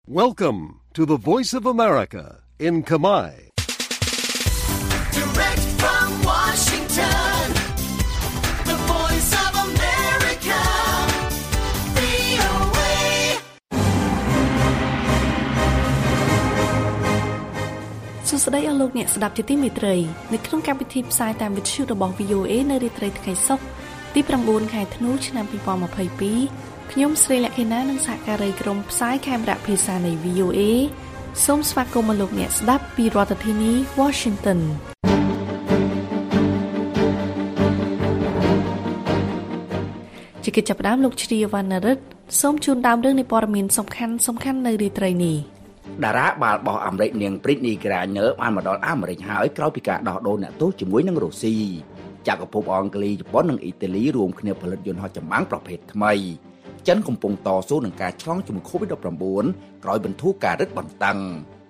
Welcome to the Voice of America in Khmer. Direct from Washington, the Voice of America, VOA. សួស្តីអស់លោកអ្នកស្ដាប់ជាទីមេត្រីនៅក្នុងកម្មវិធីផ្សាយតាមវិទ្យុរបស់ VOA នៅរាត្រីថ្ងៃសុក្រទី9ខែធ្នូឆ្នាំ2022ខ្ញុំស្រីលក្ខិណានិងសហការីក្រុមផ្សាយខេមរៈភាសានៃ VOA សូមស្វាគមន៍លោកអ្នកស្ដាប់ពីរដ្ឋធានី Washington ជាកិច្ចចាប់ផ្ដើមលោកជ្រាវណ្ណរិទ្ធសូមជូនដើមរឿងនៃព័ត៌មានសំខាន់នៅរាត្រីនេះតារាបាល់បោះអាមេរិកនាង Britney Griner បានមកដល់អាមេរិកហើយក្រោយពីការដោះដូរអ្នកទោសជាមួយនឹងរុស្ស៊ីចក្រភពអង់គ្លេសជប៉ុននិងអ៊ីតាលីរួមគ្នាផលិតយន្តហោះចម្បាំងប្រភេទថ្មីចិនកំពុងតស៊ូនឹងការឆ្លងជំងឺ COVID-19 ក្រោយបន្ធូរការរឹតបន្តឹង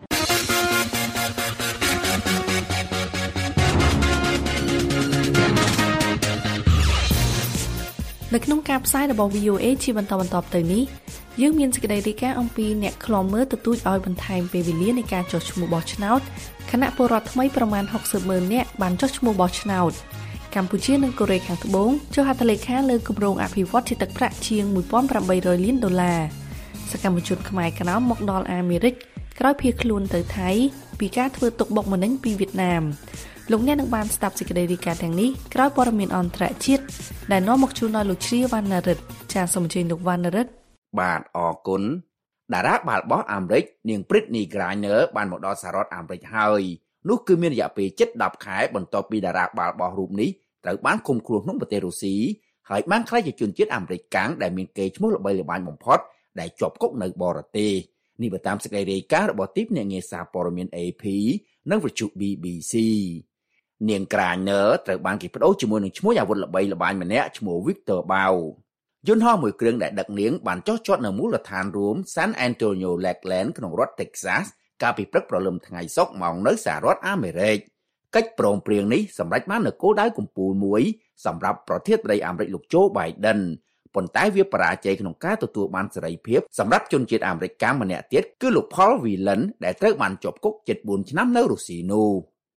នៅក្នុងការផ្សាយរបស់ VOA ជាបន្តទៅនេះយើងមានសេចក្តីរាយការណ៍អំពីអ្នកឃ្លាំមើលទទូចឲ្យបន្ថែមពេលវេលានៃការចុះឈ្មោះបោះឆ្នោតគណៈពលរដ្ឋថ្មីប្រមាណ 60,000 នាក់បានចុះឈ្មោះបោះឆ្នោតកម្ពុជានិងកូរ៉េខាងត្បូងចុះហត្ថលេខាលើគម្រោងអភិវឌ្ឍជាទឹកប្រាក់ជាង $1,800 លានសកម្មជនខ្មែរក្រោមមកដល់អាមេរិកក្រោយភៀសខ្លួនទៅថៃពីការធ្វើទុកបុកម្នេញពីវៀតណាមលោកអ្នកនឹងបានស្ដាប់សេចក្តីរាយការណ៍ទាំងនេះក្រោយព័ត៌មានអន្តរជាតិដែលនាំមកជូនដល់លោកជ្រាវណ្ណរិទ្ធចាសសូមអញ្ជើញលោកវណ្ណរិទ្ធបាទអរគុណតារាបាល់បោះអាមេរិកនាង Britney Griner បានមកដល់សហរដ្ឋអាមេរិកហើយនោះគឺមានរយៈពេលជិត10ខែបន្ទាប់ពីតារាបាល់បោះរូបនេះត្រូវបានឃុំខ្លួនក្នុងប្រទេសរុស្ស៊ីហើយបានក្លាយជាជនជាតិអាមេរិកកាំងដែលមានកេរ្តិ៍ឈ្មោះល្បីល្បាញបំផុតដែលជាប់គុកនៅបរទេសនេះបើតាមសេចក្តីរាយការណ៍របស់ទីភ្នាក់ងារសារព័ត៌មាន AP និងវិទ្យុ BBC នាង Griner ត្រូវបានគេបដូរជាមួយនឹងឈ្មោះអាវុធល្បីល្បាញម្នាក់ឈ្មោះ Victor Bout យន្តហោះមួយគ្រឿងដែលដឹកនាងបានចុះចតនៅមូលដ្ឋានរួម San Antonio Lakeland ក្នុងរដ្ឋ Texas កាលពីព្រឹកព្រលឹមថ្ងៃសុក្រម៉ោងនៅសហរដ្ឋអាមេរិកកិច្ចព្រមព្រៀងនេះសម្រេចបាននូវគោលដៅកំពូលមួយសម្រាប់ប្រធានាធិបតីអាមេរិកលោក Joe Biden ប៉ុន្តែវាបរាជ័យក្នុងការទទួលបានសេរីភាពសម្រាប់ជនជាតិអាមេរិកកាំងម្នាក់ទៀតគឺលោក Paul Whelan ដែលត្រូវបានជាប់គុកជិត4ឆ្នាំនៅរុស្ស៊ីនោះ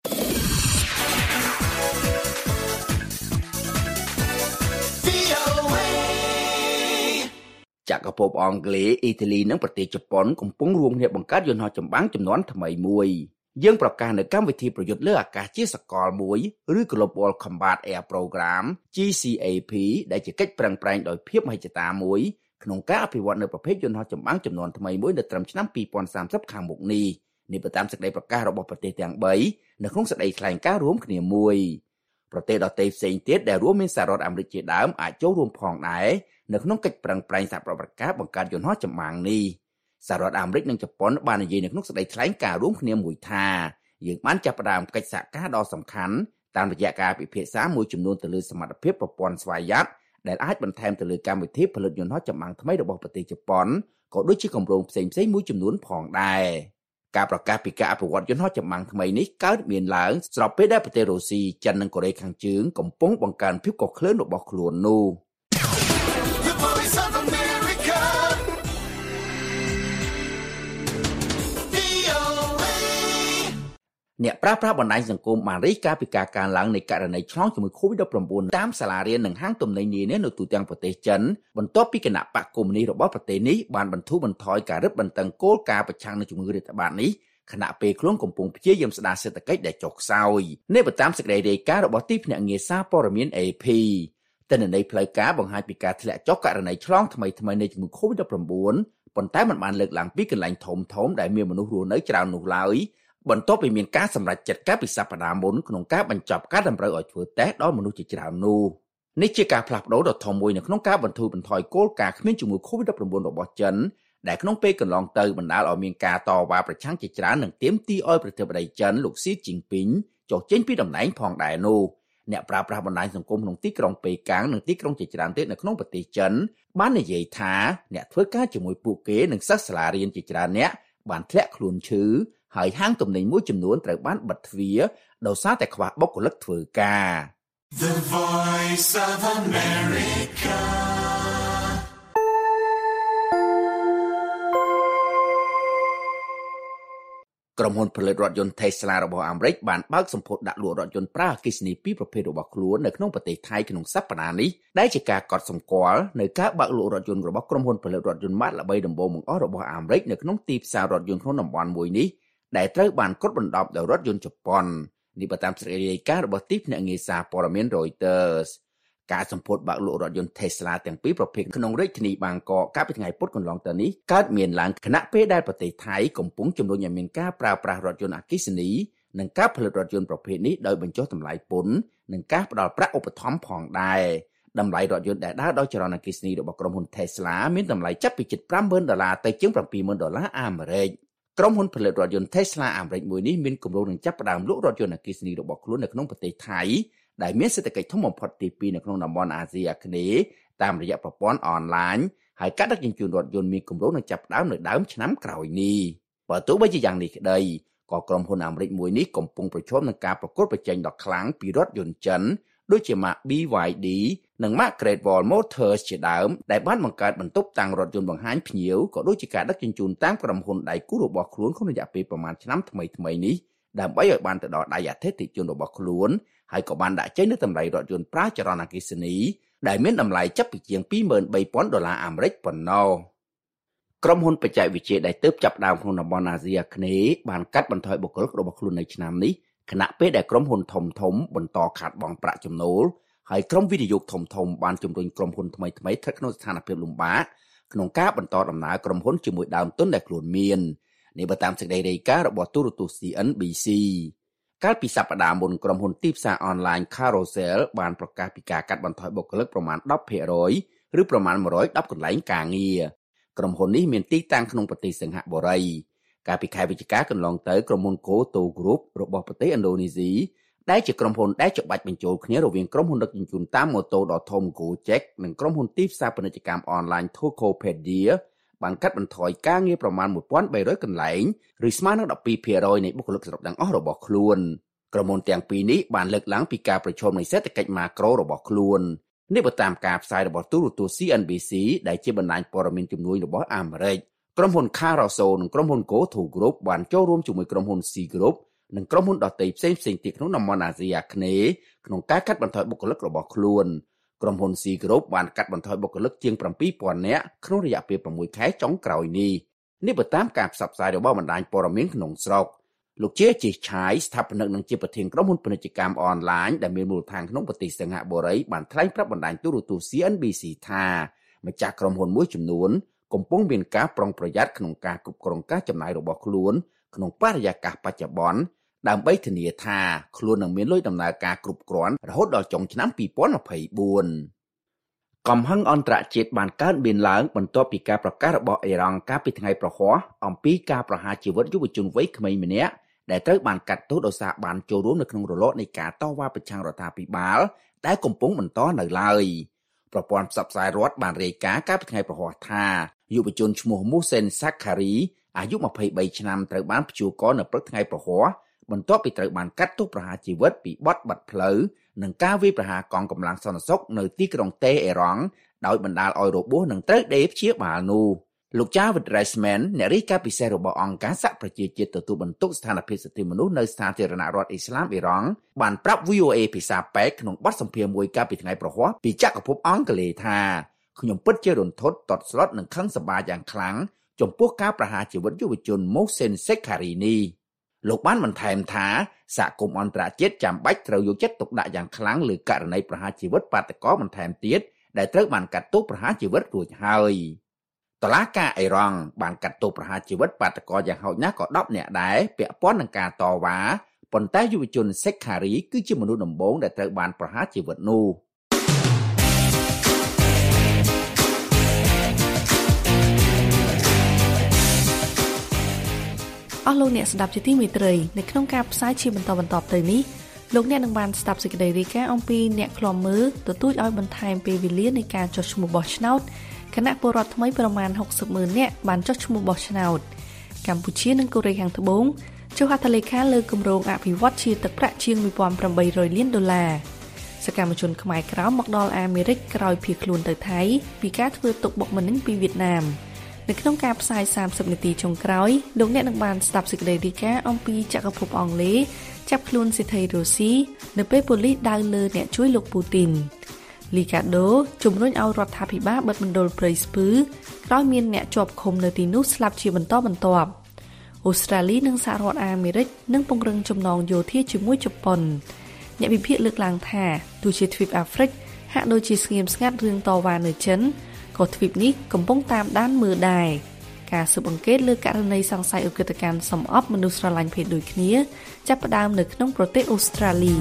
ចក្រភពអង់គ្លេសអ៊ីតាលីនិងប្រទេសជប៉ុនកំពុងរួមគ្នាបង្កើតយន្តហោះចម្បាំងចំនួនថ្មីមួយយើងប្រកាសនៅកម្មវិធីប្រយុទ្ធលើអាកាសជាសកលមួយឬ Global Combat Air Program GCAP ដែលជាកិច្ចប្រឹងប្រែងដោយភាពមហិច្ឆតាមួយក្នុងការអភិវឌ្ឍនៅប្រភេទយន្តហោះចម្បាំងចំនួនថ្មីមួយនៅត្រឹមឆ្នាំ2030ខាងមុខនេះបើតាមសេចក្តីប្រកាសរបស់ប្រទេសទាំង3នៅក្នុងសេចក្តីថ្លែងការណ៍រួមគ្នាមួយប្រទេសដទៃផ្សេងទៀតដែលរួមមានសហរដ្ឋអាមេរិកជាដើមអាចចូលរួមផងដែរនៅក្នុងកិច្ចប្រឹងប្រែងសហប្រតិបត្តិការបង្កើតយន្តហោះចម្បាំងនេះសហរដ្ឋអាមេរិកនិងជប៉ុនបាននិយាយនៅក្នុងសេចក្តីថ្លែងការណ៍រួមគ្នាមួយថាយើងបានចាប់ផ្ដើមកិច្ចសហការដ៏សំខាន់តាមរយៈការពិភាក្សាមួយចំនួនទៅលើសមត្ថភាពប្រព័ន្ធស្វ័យយ័តដែលអាចបន្ថែមទៅលើកម្មវិធីផលិតយន្តហោះចម្បាំងថ្មីរបស់ប្រទេសជប៉ុនក៏ដូចជាគម្រោងផ្សេងៗមួយចំនួនផងដែរការប្រកាសពីការអភិវឌ្ឍយន្តហោះចម្បាំងថ្មីនេះកើតមានឡើងស្របពេលដែលប្រទេសរុស្ស៊ីចិននិងកូរ៉េខាងជើងកំពុងបង្កើនភាពកក្លឿនរបស់ខ្លួននោះអ្នកប្រើប្រាស់បណ្ដាញសង្គមបានរាយការណ៍ពីការកើនឡើងនៃករណីឆ្លងជំងឺ COVID-19 តាមសាលារៀននិងហាងទំនិញនានានៅទូទាំងប្រទេសចិនបន្ទាប់ពីគណៈបកកុម្មុយនីសរបស់ប្រទេសនេះបានបន្ធូរបន្ថយការរឹតបន្តឹងគោលការណ៍ប្រឆាំងនឹងជំងឺរាតត្បាតនេះខណៈពេលខ្លួនកំពុងព្យាយាមស្ដារសេដ្ឋកិច្ចដែលចុះខ្សោយនេះបើតាមសេចក្តីរាយការណ៍របស់ទីភ្នាក់ងារសារព័ត៌មាន AP ទិន្នន័យផ្លូវការបង្ហាញពីការធ្លាក់ចុះករណីឆ្លងថ្មីៗនៃជំងឺ COVID-19 ប៉ុន្តែมันបានលើកឡើងពីកន្លែងធំៗដែលមានមនុស្សរស់នៅច្រើននោះឡើយបន្ទាប់ពីមានការសម្រេចចិត្តកាលពីសប្តាហ៍មុនក្នុងការបញ្ចប់ការតម្រូវឲ្យធ្វើតេស្តដល់មនុស្សជាច្រើននោះនេះជាការផ្លាស់ប្ដូរដ៏ធំមួយនៅក្នុងការបន្ធូរបន្ថយគោលការណ៍គ្មានជំងឺ COVID-19 របស់ចិនដែលក្នុងពេលកន្លងទៅបណ្ដាលឲ្យមានការតវ៉ាប្រឆាំងជាច្រើននិងទាមទារឲ្យប្រធានាធិបតីចិនលោកស៊ីជីនពីងចុះចេញពីតំណែងផងដែរនោះអ្នកប្រើប្រាស់បណ្ដាញសង្គមក្នុងទីក្រុងប៉េកាំងនិងទីក្រុងជាច្រើនទៀតនៅក្នុងប្រទេសចិនបាននិយាយថាអ្នកធ្វើការជាមួយពួកគេនិងសិស្សសាលារៀនជាច្រើនអ្នកបានធ្លាក់ខ្លួនឈឺហើយហាងទំនិញមួយចំនួនត្រូវបានបិទទ្វារដោយសារតែខ្វះបុគ្គលិកធ្វើការ The Voice of America ក្រុមហ៊ុនផលិតរថយន្ត Tesla របស់អាមេរិកបានបើកសម្ពោធដាក់លក់រថយន្តប្រើអគ្គិសនីពីរប្រភេទរបស់ខ្លួននៅក្នុងប្រទេសថៃក្នុងសប្តាហ៍នេះដែលជាការកត់សម្គាល់នៅការបើកលក់រថយន្តរបស់ក្រុមហ៊ុនផលិតរថយន្តម៉ាកល្បីដំបូងបង្អស់របស់អាមេរិកនៅក្នុងទីផ្សាររថយន្តក្នុងតំបន់មួយនេះដែលត្រូវបានគត់បណ្ដប់ដោយរថយន្តជប៉ុននេះបើតាមសេចក្តីរាយការណ៍របស់ទីភ្នាក់ងារសារព័ត៌មាន Reuters ការសម្ពោធបើកលក់រថយន្ត Tesla ទាំងពីរប្រភេទក្នុងរាជធានីបាងកកកាលពីថ្ងៃពុធកន្លងទៅនេះកើតមានឡើងខណៈពេលដែលប្រទេសថៃកំពុងជំរុញឲ្យមានការប្រើប្រាស់រថយន្តអគ្គិសនីនិងការផលិតរថយន្តប្រភេទនេះដោយបញ្ចុះតម្លៃពន្ធនិងការផ្តល់ប្រាក់ឧបត្ថម្ភផងដែរតម្លៃរថយន្តដែលដើរដោយចរន្តអគ្គិសនីរបស់ក្រុមហ៊ុន Tesla មានតម្លៃចាប់ពីជិត$50,000ទៅជាង$70,000អាមេរិកក្រុមហ៊ុនផលិតរថយន្ត Tesla អាមេរិកមួយនេះមានគម្រោងនឹងចាប់ផ្ដើមលក់រថយន្តអគ្គិសនីរបស់ខ្លួននៅក្នុងប្រទេសថៃដែលមានសេដ្ឋកិច្ចធំបំផុតទី2នៅក្នុងតំបន់អាស៊ីអាគ្នេយ៍តាមរយៈប្រព័ន្ធអនឡាញហើយការដឹកជញ្ជូនរថយន្តមានគម្រោងនឹងចាប់ផ្ដើមនៅដើមឆ្នាំក្រោយនេះបើទោះបីជាយ៉ាងនេះក្តីក៏ក្រុមហ៊ុនអាមេរិកមួយនេះកំពុងប្រឈមនឹងការប្រកួតប្រជែងដ៏ខ្លាំងពីរថយន្តចិនដូចជាម៉ាក BYD និងម៉ាក Great Wall Motors ជាដើមដែលបានបង្កើតបន្ទប់តាំងរថយន្តបង្ហាញភ្ញៀវក៏ដូចជាការដឹកជញ្ជូនតាមក្រុមហ៊ុនដៃគូរបស់ខ្លួនក្នុងរយៈពេលប្រមាណឆ្នាំថ្មីៗនេះដើម្បីឲ្យបានទៅដល់ដៃអតិថិជនរបស់ខ្លួនហើយក៏បានដាក់ចេញនូវតម្លៃរថយន្តប្រើចរន្តអគ្គិសនីដែលមានតម្លៃចាប់ពីជាង$23,000អាមេរិកប៉ុណ្ណោះក្រុមហ៊ុនបច្ចេកវិទ្យាដែលទើបចាប់ផ្ដើមក្នុងតំបន់អាស៊ីអាគ្នេយ៍បានកាត់បន្ថយបុគ្គលិករបស់ខ្លួននៅឆ្នាំនេះខណៈពេលដែលក្រុមហ៊ុនធំៗបន្តខាតបង់ប្រាក់ចំណូលហើយក្រុមវិនិយោគធំៗបានជំរុញក្រុមហ៊ុនថ្មីៗស្ថិតក្នុងស្ថានភាពលំបាកក្នុងការបន្តដំណើរក្រុមហ៊ុនជាមួយដើមទុនដែលខ្លួនមាននេះបើតាមសេចក្តីរាយការណ៍របស់ទូរទស្សន៍ CNBC កាលពីសប្តាហ៍មុនក្រុមហ៊ុនទីផ្សារអនឡាញ Carousel បានប្រកាសពីការកាត់បន្ថយបុគ្គលិកប្រមាណ 10% ឬប្រមាណ110កន្លែងការងារក្រុមហ៊ុននេះមានទីតាំងក្នុងប្រទេសសិង្ហបុរីកាលពីខែវិច្ឆិកាកន្លងទៅក្រុមហ៊ុន Gotoh Group របស់ប្រទេសឥណ្ឌូនេស៊ីដែលជាក្រុមហ៊ុនដែលច្បាច់បញ្ចូលគ្នារវាងក្រុមហ៊ុនដឹកជញ្ជូនតាមម៉ូតូដ៏ធំ Gojek និងក្រុមហ៊ុនទីផ្សារពាណិជ្ជកម្មអនឡាញ Tokopedia បានកាត់បន្ថយការងារប្រមាណ1300កន្លែងឬស្មើនឹង 12% នៃបុគ្គលិកសរុបទាំងអស់របស់ខ្លួនក្រុមហ៊ុនទាំងពីរនេះបានលើកឡើងពីការប្រឈមនៃសេដ្ឋកិច្ចម៉ាក្រូរបស់ខ្លួននេះបើតាមការផ្សាយរបស់ទូរទស្សន៍ CNBC ដែលជាបណ្ដាញព័ត៌មានជំនួយរបស់អាមេរិកក្រុមហ៊ុន Carousel និងក្រុមហ៊ុន Gotoh Group បានចូលរួមជាមួយក្រុមហ៊ុន Sea Group និងក្រុមហ៊ុនដទៃផ្សេងៗទៀតក្នុងតំបន់អាស៊ីអាគ្នេយ៍ក្នុងការកាត់បន្ថយបុគ្គលិករបស់ខ្លួនក្រុមហ៊ុន Sea Group បានកាត់បន្ថយបុគ្គលិកជាង 7,000 នាក់ក្នុងរយៈពេល6ខែចុងក្រោយនេះបើតាមការផ្សព្វផ្សាយរបស់បណ្ដាញព័ត៌មានក្នុងស្រុកលោកជាជីឆាយស្ថាបនិកនិងជាប្រធានក្រុមហ៊ុនពាណិជ្ជកម្មអនឡាញដែលមានមូលដ្ឋានក្នុងប្រទេសសិង្ហបុរីបានថ្លែងប្រាប់បណ្ដាញទូរទស្សន៍ CNBC ថាម្ចាស់ក្រុមហ៊ុនមួយចំនួនកំពុងមានការប្រុងប្រយ័ត្នក្នុងការគ្រប់គ្រងការចំណាយរបស់ខ្លួនក្នុងបរិយាកាសបច្ចុប្បន្នដើម្បីធានាថាខ្លួននឹងមានលុយដំណើរការគ្រប់គ្រាន់រហូតដល់ចុងឆ្នាំ2024កំហឹងអន្តរជាតិបានកើតមានឡើងបន្ទាប់ពីការប្រកាសរបស់អ៊ីរ៉ង់កាលពីថ្ងៃប្រហ័សអំពីការប្រហារជីវិតយុវជនវ័យក្មេងម្នាក់ដែលត្រូវបានកាត់ទោសដោយសារបានចូលរួមនៅក្នុងរលកនៃការតវ៉ាប្រឆាំងរដ្ឋាភិបាលដែលកំពុងបន្តនៅឡើយប្រព័ន្ធផ្សព្វផ្សាយរដ្ឋបានរាយការណ៍កាលពីថ្ងៃប្រហ័សថាយុវជនឈ្មោះ Mohsen Sakhari អាយុ23ឆ្នាំត្រូវបានព្យួរកនៅព្រឹកថ្ងៃប្រហ័សបន្ទាប់ពីត្រូវបានកាត់ទោសប្រហារជីវិតពីបទបាត់ផ្លូវនិងការវាយប្រហារកងកម្លាំងសន្តិសុខនៅទីក្រុងតេអេរ៉ង់ដោយបណ្ដាលឲ្យរបួសនិងត្រូវដេកព្យាបាលនោះលោក Javed Resman អ្នករាយការណ៍ពិសេសរបស់អង្គការសហប្រជាជាតិទទួលបន្ទុកស្ថានភាពសិទ្ធិមនុស្សនៅសាធារណរដ្ឋអ៊ីស្លាមអ៊ីរ៉ង់បានប្រាប់ VOA ភាសាប៉ែកក្នុងបទសម្ភាសន៍មួយកាលពីថ្ងៃប្រហ័សពីចក្រភពអង់គ្លេសថាខ្ញុំពិតជារន្ធត់តត់ស្លុតនិងខឹងសម្បារយ៉ាងខ្លាំងចំពោះការប្រហារជីវិតយុវជន Mohsen Sakhari នេះលោកបានបន្ថែមថាសហគមន៍អន្តរជាតិចាំបាច់ត្រូវយកចិត្តទុកដាក់យ៉ាងខ្លាំងលើករណីប្រហារជីវិតបាតុករបន្ថែមទៀតដែលត្រូវបានកាត់ទោសប្រហារជីវិតរួចហើយតុលាការអ៊ីរ៉ង់បានកាត់ទោសប្រហារជីវិតបាតុករយ៉ាងហោចណាស់ក៏10នាក់ដែរពាក់ព័ន្ធនឹងការតវ៉ាប៉ុន្តែយុវជន Sakhari គឺជាមនុស្សដំបូងដែលត្រូវបានប្រហារជីវិតនោះអស់លោកអ្នកស្ដាប់ជាទីមេត្រីនៅក្នុងការផ្សាយជាបន្តទៅនេះលោកអ្នកនឹងបានស្ដាប់សេចក្តីរាយការណ៍អំពីអ្នកឃ្លាំមើលទទូចឲ្យបន្ថែមពេលវេលានៃការចុះឈ្មោះបោះឆ្នោតគណៈពលរដ្ឋថ្មីប្រមាណ 60,000 នាក់បានចុះឈ្មោះបោះឆ្នោតកម្ពុជានិងកូរ៉េខាងត្បូងចុះហត្ថលេខាលើគម្រោងអភិវឌ្ឍជាទឹកប្រាក់ជាង$1,800 លានសកម្មជនខ្មែរក្រោមមកដល់អាមេរិកក្រោយភៀសខ្លួនទៅថៃពីការធ្វើទុកបុកម្នេញពីវៀតណាមនៅក្នុងការផ្សាយ30នាទីចុងក្រោយលោកអ្នកនឹងបានស្ដាប់សេចក្តីរាយការណ៍អំពីចក្រភពអង់គ្លេសចាប់ខ្លួនសេដ្ឋីរុស្ស៊ីនៅពេលប៉ូលីសដាវលើអ្នកជួយលោកពូទីនលីកាដូជំរុញឲ្យរដ្ឋាភិបាលបិទមណ្ឌលព្រៃស្ពឺក្រោយមានអ្នកជាប់ឃុំនៅទីនោះស្លាប់ជាបន្តបន្ទាប់អូស្ត្រាលីនិងសហរដ្ឋអាមេរិកនឹងពង្រឹងចំណងយោធាជាមួយជប៉ុនអ្នកវិភាគលើកឡើងថាទោះជាទ្វីបអាហ្វ្រិកហាក់ដូចជាស្ងៀមស្ងាត់រឿងតវ៉ានៅចិនក៏ទ្វីបនេះកំពុងតាមដានមើលដែរការស៊ើបអង្កេតលើករណីសង្ស័យឧក្រិដ្ឋកម្មសម្អប់មនុស្សស្រឡាញ់ភេទដូចគ្នាចាប់ផ្ដើមនៅក្នុងប្រទេសអូស្ត្រាលី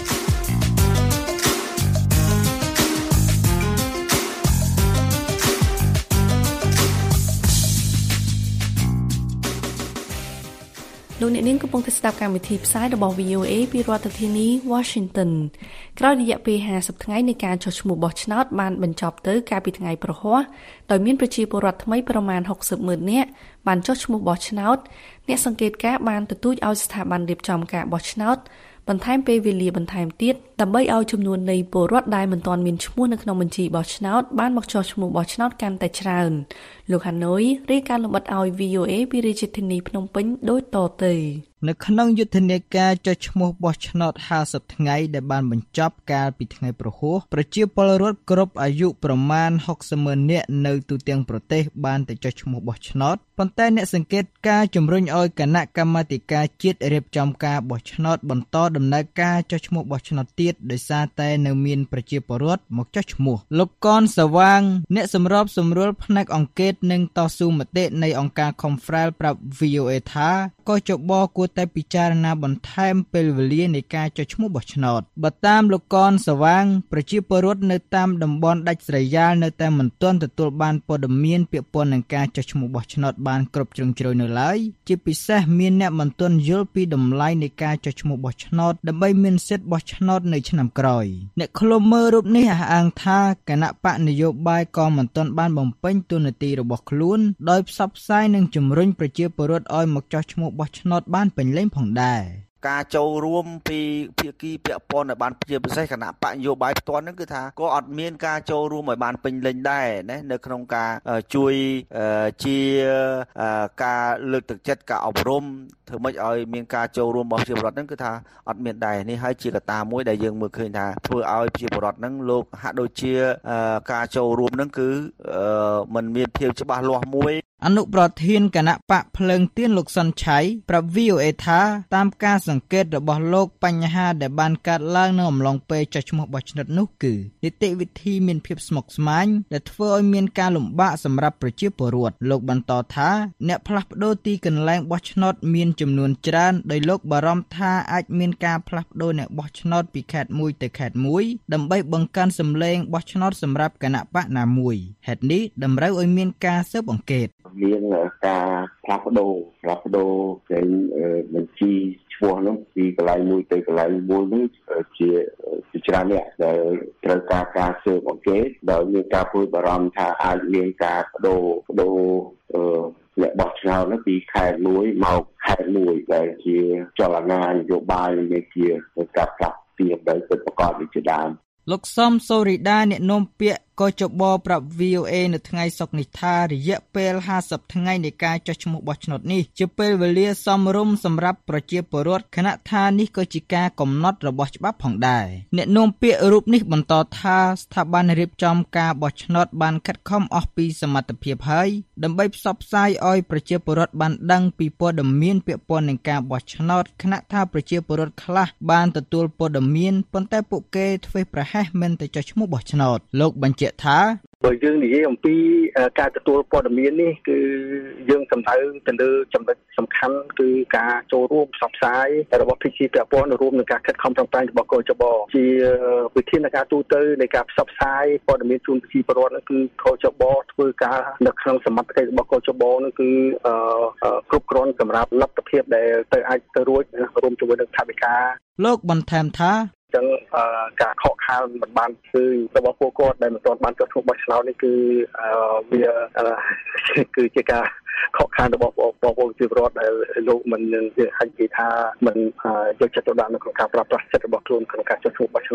លោកអ្នកនាងកំពុងស្ដាប់កម្មវិធីផ្សាយរបស់ VOA ពីរដ្ឋធានី Washington ក្រោយរយៈពេល50ថ្ងៃនៃការចុះឈ្មោះបោះឆ្នោតបានបញ្ចប់ទៅកាលពីថ្ងៃព្រហស្បតិ៍ដោយមានប្រជាពលរដ្ឋថ្មីប្រមាណ60,000នាក់បានចុះឈ្មោះបោះឆ្នោតអ្នកសង្កេតការណ៍បានទទូចឲ្យស្ថាប័នរៀបចំការបោះឆ្នោតបន្ថែមពេលវេលាបន្ថែមទៀតដើម្បីឲ្យចំនួននៃពលរដ្ឋដែលមិនទាន់មានឈ្មោះនៅក្នុងបញ្ជីបោះឆ្នោតបានមកចុះឈ្មោះបោះឆ្នោតកាន់តែច្រើនលោកហាណូយរាយការណ៍លម្អិតឲ្យ VOA ពីរាជធានីភ្នំពេញដូចតទៅនៅក្នុងយុទ្ធនាការចុះឈ្មោះបោះឆ្នោត50ថ្ងៃដែលបានបញ្ចប់កាលពីថ្ងៃព្រហស្បតិ៍ប្រជាពលរដ្ឋគ្រប់អាយុប្រមាណ60,000នាក់នៅទូទាំងប្រទេសបានទៅចុះឈ្មោះបោះឆ្នោតប៉ុន្តែអ្នកសង្កេតការជំរុញឲ្យគណៈកម្មាធិការជាតិរៀបចំការបោះឆ្នោតបន្តដំណើរការចុះឈ្មោះបោះឆ្នោតទៀតដោយសារតែនៅមានប្រជាពលរដ្ឋមកចុះឈ្មោះលោកកនសវាងអ្នកសម្របសម្រួលផ្នែកអង្កេតនិងតស៊ូមតិនៃអង្គការ Confrel ប្រាប់ VOA ថាកោះចបគួរតែពិចារណាបន្ថែមពេលវេលានៃការចុះឈ្មោះបោះឆ្នោតបើតាមលោកកនសវាងប្រជាពលរដ្ឋនៅតាមតំបន់ដាច់ស្រយាលនៅតែមិនទាន់ទទួលបានព័ត៌មានពាក់ព័ន្ធនឹងការចុះឈ្មោះបោះឆ្នោតបានគ្រប់ជ្រុងជ្រោយនៅឡើយជាពិសេសមានអ្នកមិនទាន់យល់ពីតម្លៃនៃការចុះឈ្មោះបោះឆ្នោតដើម្បីមានសិទ្ធិបោះឆ្នោតនៅឆ្នាំក្រោយអ្នកឃ្លាំមើលរូបនេះអះអាងថាគណៈបកនយោបាយក៏មិនទាន់បានបំពេញតួនាទីរបស់ខ្លួនដោយផ្សព្វផ្សាយនិងជំរុញប្រជាពលរដ្ឋឲ្យមកចុះឈ្មោះបោះឆ្នោតបានពេញលេញផងដែរការចូលរួមពីភាគីពាក់ព័ន្ធឲ្យបានជាពិសេសគណៈបកនយោបាយផ្ទាល់ហ្នឹងគឺថាក៏អត់មានការចូលរួមឲ្យបានពេញលេញដែរណានៅក្នុងការជួយជាការលើកទឹកចិត្តការអប់រំធ្វើម៉េចឲ្យមានការចូលរួមរបស់ប្រជាពលរដ្ឋហ្នឹងគឺថាអត់មានដែរនេះហើយជាកត្តាមួយដែលយើងមើលឃើញថាធ្វើឲ្យប្រជាពលរដ្ឋហ្នឹងលោកហាក់ដូចជាការចូលរួមហ្នឹងគឺมันមានភាពច្បាស់លាស់មួយអនុប្រធានគណៈបកភ្លើងទៀនលោកសុនឆៃប្រាប់ VOA ថាតាមការសង្កេតរបស់លោកបញ្ហាដែលបានកើតឡើងនៅអំឡុងពេលចុះឈ្មោះបោះឆ្នោតនោះគឺនីតិវិធីមានភាពស្មុគស្មាញដែលធ្វើឲ្យមានការលំបាកសម្រាប់ប្រជាពលរដ្ឋលោកបន្តថាអ្នកផ្លាស់ប្ដូរទីកន្លែងបោះឆ្នោតមានចំនួនច្រើនដោយលោកបារម្ភថាអាចមានការផ្លាស់ប្ដូរអ្នកបោះឆ្នោតពីខេត្តមួយទៅខេត្តមួយដើម្បីបង្កើនសម្លេងបោះឆ្នោតសម្រាប់គណៈបកណាមួយហេតុនេះតម្រូវឲ្យមានការស៊ើបអង្កេតមានការផ្លាស់ប្ដូរចេញបញ្ជីឈ្មោះនោះពីកន្លែងមួយទៅកន្លែងមួយនេះជាច្រើនអ្នកដែលត្រូវការស៊ើបអង្កេតដោយមានការព្រួយបារម្ភថាអាចមានការបដូរអ្នកបោះឆ្នោតនោះពីខេត្តមួយមកខេត្តមួយដែលជាចលនានយោបាយនៃជាការផ្លាស់ទីដើម្បីពិតប្រាកដវិជាដើមលោកសំសូរីដាអ្នកនាំពាក្យកោះចបប្រាប់ VOA នៅថ្ងៃសុក្រនេះថារយៈពេល50ថ្ងៃនៃការចុះឈ្មោះបោះឆ្នោតនេះជាពេលវេលាសមរម្យសម្រាប់ប្រជាពលរដ្ឋខណៈថានេះក៏ជាការកំណត់របស់ច្បាប់ផងដែរអ្នកនាំពាក្យរូបនេះបន្តថាស្ថាប័នរៀបចំការបោះឆ្នោតបានខិតខំអស់ពីសមត្ថភាពហើយដើម្បីផ្សព្វផ្សាយឲ្យប្រជាពលរដ្ឋបានដឹងពីព័ត៌មានពាក់ព័ន្ធនឹងការបោះឆ្នោតខណៈថាប្រជាពលរដ្ឋខ្លះបានទទួលព័ត៌មានប៉ុន្តែពួកគេធ្វេសប្រហែសមិនទៅចុះឈ្មោះបោះឆ្នោតលោកបញ្ជាក់ថាបើយើងនិយាយអំពីការទទួលព័ត៌មាននេះគឺយើងសំដៅទៅលើចំណុចសំខាន់គឺការចូលរួមផ្សព្វផ្សាយរបស់ភាគីពាក់ព័ន្ធរួមនឹងការខិតខំប្រឹងប្រែងរបស់កោះចបជាវិធានការទូទៅនៃការផ្សព្វផ្សាយព័ត៌មានជូនប្រជាពលរដ្ឋនោះគឺកោះចបធ្វើការនៅក្នុងសមត្ថកិច្ចរបស់កោះចបនោះគឺគ្រប់គ្រាន់សម្រាប់លទ្ធភាពដែលទៅអាចទៅរួចរួមជាមួយនឹងថវិកាលោកបន្ថែមថាចឹងការខកខានមិនបានគឺរបស់ពួកគាត់ដែលមិនទាន់បានចុះឈ្មោះបោះឆ្នោតនេះគឺវាគឺជាការខកខានរបស់បងប្អូនប្រជាពលរដ្ឋដែលលោកមិនអាចនិយាយថាមិនយកចិត្តទុកដាក់នៅក្នុងការប្រើប្រាស់សិទ្ធិរបស់ខ្លួនក្នុងការចុះឈ្មោះបោះឆ្នោត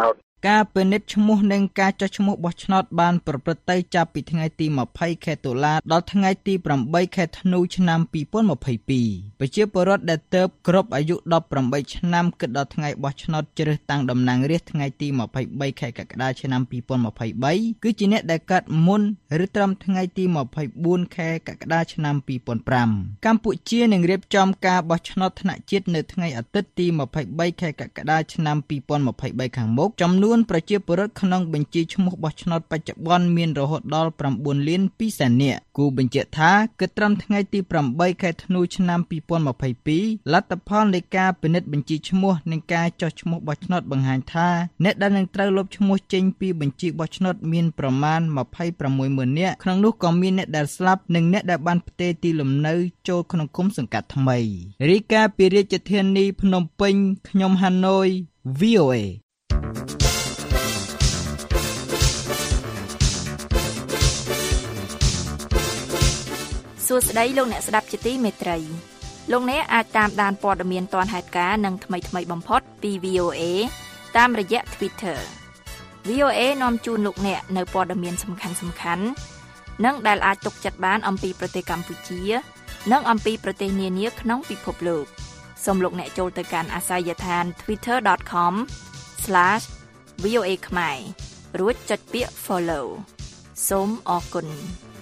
ការពិនិត្យឈ្មោះនិងការចុះឈ្មោះបោះឆ្នោតបានប្រព្រឹត្តទៅចាប់ពីថ្ងៃទី20ខែតុលាដល់ថ្ងៃទី8ខែធ្នូឆ្នាំ2022ប្រជាពលរដ្ឋដែលទើបគ្រប់អាយុ18ឆ្នាំគិតដល់ថ្ងៃបោះឆ្នោតជ្រើសតាំងតំណាងរាស្ត្រថ្ងៃទី23ខែកក្កដាឆ្នាំ2023គឺជាអ្នកដែលកើតមុនឬត្រឹមថ្ងៃទី24ខែកក្កដាឆ្នាំ2005កម្ពុជានឹងរៀបចំការបោះឆ្នោតថ្នាក់ជាតិនៅថ្ងៃអាទិត្យទី23ខែកក្កដាឆ្នាំ2023ខាងមុខចំនួនប្រជាពលរដ្ឋក្នុងបញ្ជីឈ្មោះបោះឆ្នោតបច្ចុប្បន្នមានរហូតដល់ 9 លាន 2 សែននាក់គូបញ្ជាក់ថាគិតត្រឹមថ្ងៃទី8ខែធ្នូឆ្នាំ2022លទ្ធផលនៃការពិនិត្យបញ្ជីឈ្មោះនិងការចុះឈ្មោះបោះឆ្នោតបង្ហាញថាអ្នកដែលនឹងត្រូវលុបឈ្មោះចេញពីបញ្ជីបោះឆ្នោតមានប្រមាណ 26,000 នាក់ក្នុងនោះក៏មានអ្នកដែលស្លាប់និងអ្នកដែលបានផ្ទេរទីលំនៅចូលក្នុងគុំសង្កាត់ថ្មីរាយការណ៍ពីរាជធានីភ្នំពេញខ្ញុំហាណូយ VOA សួស្តីលោកអ្នកស្ដាប់ជាទីមេត្រីលោកអ្នកអាចតាមដានព័ត៌មានទាន់ហេតុការណ៍និងថ្មីបំផុតពី VOA តាមរយៈ Twitter VOA នាំជូនលោកអ្នកនៅព័ត៌មានសំខាន់ៗនិងដែលអាចទុកចិត្តបានអំពីប្រទេសកម្ពុជានិងអំពីប្រទេសនានាក្នុងពិភពលោកសូមលោកអ្នកចូលទៅកាន់អាសយដ្ឋាន twitter.com/VOA ខ្មែររួចចុចពាក្យ Follow សូមអរគុណ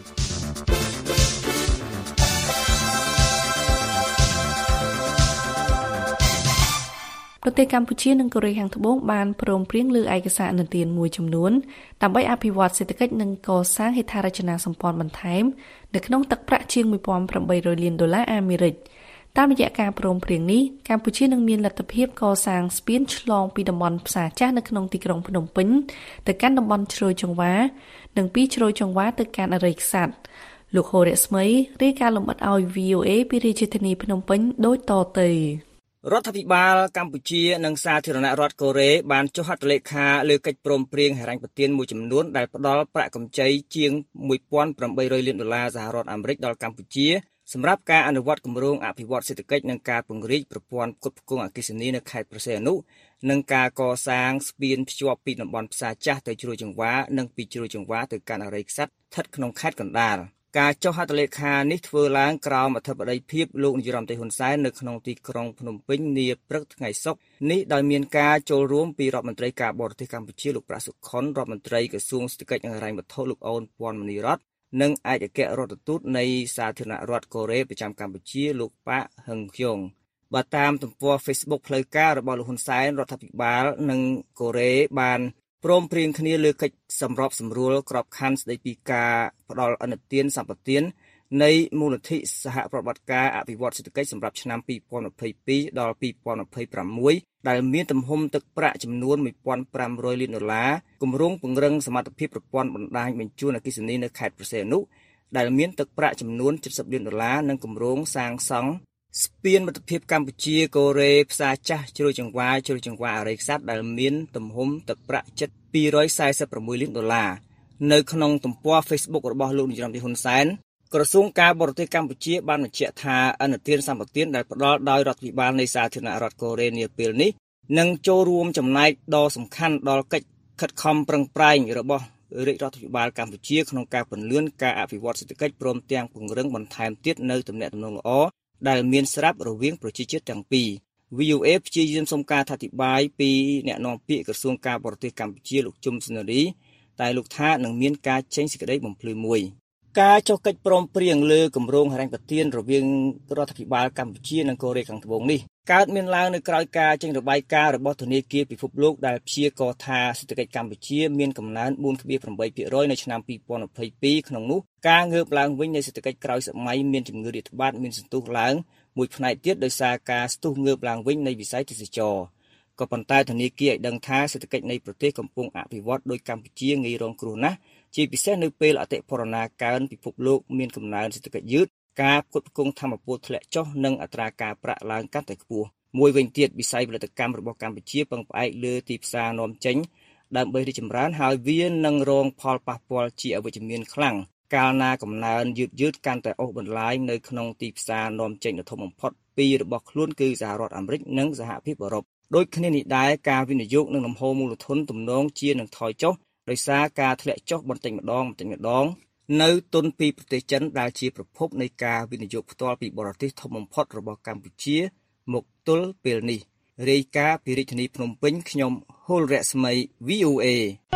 ប្រទេសកម្ពុជានិងកូរ៉េខាងត្បូងបានព្រមព្រៀងលើឯកសារអនុទានមួយចំនួនដើម្បីអភិវឌ្ឍសេដ្ឋកិច្ចនិងកសាងហេដ្ឋារចនាសម្ព័ន្ធបន្ថែមនៅក្នុងទឹកប្រាក់ជាង $1,800 លានអាមេរិកតាមរយៈការព្រមព្រៀងនេះកម្ពុជានឹងមានលទ្ធភាពកសាងស្ពានឆ្លងពីតំបន់ផ្សារចាស់នៅក្នុងទីក្រុងភ្នំពេញទៅកាន់តំបន់ជ្រោយចង្វានិងពីជ្រោយចង្វាទៅកាន់អរិយខ្សាត់លោកហូរៈស្មីរាយការណ៍លម្អិតឲ្យ VOA ពីរាជធានីភ្នំពេញដូចតទៅរដ្ឋាភិបាលកម្ពុជានិងសាធារណរដ្ឋកូរ៉េបានចុះហត្ថលេខាលើកិច្ចព្រមព្រៀងហិរញ្ញប្បទានមួយចំនួនដែលផ្ដល់ប្រាក់កម្ចីជាង $1,800 លានសហរដ្ឋអាមេរិកដល់កម្ពុជាសម្រាប់ការអនុវត្តគម្រោងអភិវឌ្ឍសេដ្ឋកិច្ចនិងការពង្រីកប្រព័ន្ធផ្គត់ផ្គង់អគ្គិសនីនៅខេត្តព្រះសីហនុនិងការកសាងស្ពានភ្ជាប់ពីតំបន់ផ្សារចាស់ទៅជ្រោយចង្វានិងពីជ្រោយចង្វាទៅកាន់អរិយខ្សាត់ស្ថិតក្នុងខេត្តកណ្ដាលការចុះហត្ថលេខានេះធ្វើឡើងក្រោមអធិបតីភាពលោកនាយរដ្ឋមន្ត្រីហ៊ុនសែននៅក្នុងទីក្រុងភ្នំពេញនាព្រឹកថ្ងៃសុក្រនេះដោយមានការចូលរួមពីរដ្ឋមន្ត្រីការបរទេសកម្ពុជាលោកប្រាក់សុខុនរដ្ឋមន្ត្រីក្រសួងសេដ្ឋកិច្ចនិងហិរញ្ញវត្ថុលោកអូនពាន់មនីរតន៍និងឯកអគ្គរដ្ឋទូតនៃសាធារណរដ្ឋកូរ៉េប្រចាំកម្ពុជាលោកប៉ាហឹងខ្យងបើតាមទំព័រ Facebook ផ្លូវការរបស់លោកហ៊ុនសែនរដ្ឋាភិបាលនិងកូរ៉េបានព្រមព្រៀងគ្នាលើកិច្ចសម្របសម្រួលក្របខ័ណ្ឌស្តីពីការផ្ដល់អនុទានសម្បត្តិនៃមូលនិធិសហប្រតិបត្តិការអភិវឌ្ឍសេដ្ឋកិច្ចសម្រាប់ឆ្នាំ2022ដល់2026ដែលមានទំហំទឹកប្រាក់ចំនួន $1,500 លានគម្រោងពង្រឹងសមត្ថភាពប្រព័ន្ធបណ្ដាញបញ្ជូនអគ្គិសនីនៅខេត្តព្រះសីហនុដែលមានទឹកប្រាក់ចំនួន$70 លាននិងគម្រោងសាងសង់ស្ពានមិត្តភាពកម្ពុជាកូរ៉េផ្សារចាស់ជ្រោយចង្វាអរិយខ្សាត់ដែលមានទំហំទឹកប្រាក់ជិត$246 លាននៅក្នុងទំព័រ Facebook របស់លោកនាយរដ្ឋមន្ត្រីហ៊ុនសែនក្រសួងការបរទេសកម្ពុជាបានបញ្ជាក់ថាអនុទានសម្បត្តិដែលផ្ដល់ដោយរដ្ឋាភិបាលនៃសាធារណរដ្ឋកូរ៉េនាពេលនេះនឹងចូលរួមចំណែកដ៏សំខាន់ដល់កិច្ចខិតខំប្រឹងប្រែងរបស់រាជរដ្ឋាភិបាលកម្ពុជាក្នុងការពន្លឿនការអភិវឌ្ឍសេដ្ឋកិច្ចព្រមទាំងពង្រឹងបន្ថែមទៀតនៅទំនាក់ទំនងល្អដែលមានស្រាប់រវាងប្រជាជាតិទាំងពីរ VOA ព្យាយាមសុំការអធិប្បាយពីអ្នកនាំពាក្យក្រសួងការបរទេសកម្ពុជាលោកជុំសុនារីតែលោកថានឹងមានការចេញសេចក្តីបំភ្លឺមួយការចុះកិច្ចព្រមព្រៀងលើគម្រោងហិរញ្ញប្បទានរវាងរដ្ឋាភិបាលកម្ពុជានិងកូរ៉េខាងត្បូងនេះកើតមានឡើងនៅក្រៅការចេញរបាយការណ៍របស់ធនាគារពិភពលោកដែលព្យាករណ៍ថាសេដ្ឋកិច្ចកម្ពុជាមានកំណើន 4.8% នៅឆ្នាំ2022ក្នុងនោះការងើបឡើងវិញនៃសេដ្ឋកិច្ចក្រោយសម័យមានជំងឺរាតត្បាតមានសន្ទុះឡើងមួយផ្នែកទៀតដោយសារការស្ទុះងើបឡើងវិញនៃវិស័យទេសចរណ៍ក៏ប៉ុន្តែធនាគារឲ្យដឹងថាសេដ្ឋកិច្ចនៃប្រទេសកំពុងអភិវឌ្ឍដោយកម្ពុជាងាយរងគ្រោះណាស់ជាពិសេសនៅពេលអតិផរណាកើនពិភពលោកមានកំណើនសេដ្ឋកិច្ចយឺតការផ្គត់ផ្គង់ថាមពលធ្លាក់ចុះនិងអត្រាការប្រាក់ឡើងកាន់តែខ្ពស់មួយវិញទៀតវិស័យផលិតកម្មរបស់កម្ពុជាពឹងផ្អែកលើទីផ្សារនាំចេញដើម្បីរីកចម្រើនហើយវានឹងរងផលប៉ះពាល់ជាអវិជ្ជមានខ្លាំងកាលណាកំណើនយឺតកាន់តែអូសបន្លាយនៅក្នុងទីផ្សារនាំចេញដ៏ធំបំផុតពីររបស់ខ្លួនគឺសហរដ្ឋអាមេរិកនិងសហភាពអឺរ៉ុបដូចគ្នានេះដែរការវិនិយោគនិងលំហូរមូលធនទំនងជានឹងថយចុះដោយសារការធ្លាក់ចុះបន្តិចម្ដងនៅទុនពីប្រទេសចិនដែលជាប្រភពនៃការវិនិយោគផ្ទាល់ពីបរទេសធំបំផុតរបស់កម្ពុជាមកទល់ពេលនេះរាយការណ៍ពីរាជធានីភ្នំពេញខ្ញុំហុលរស្មី VOA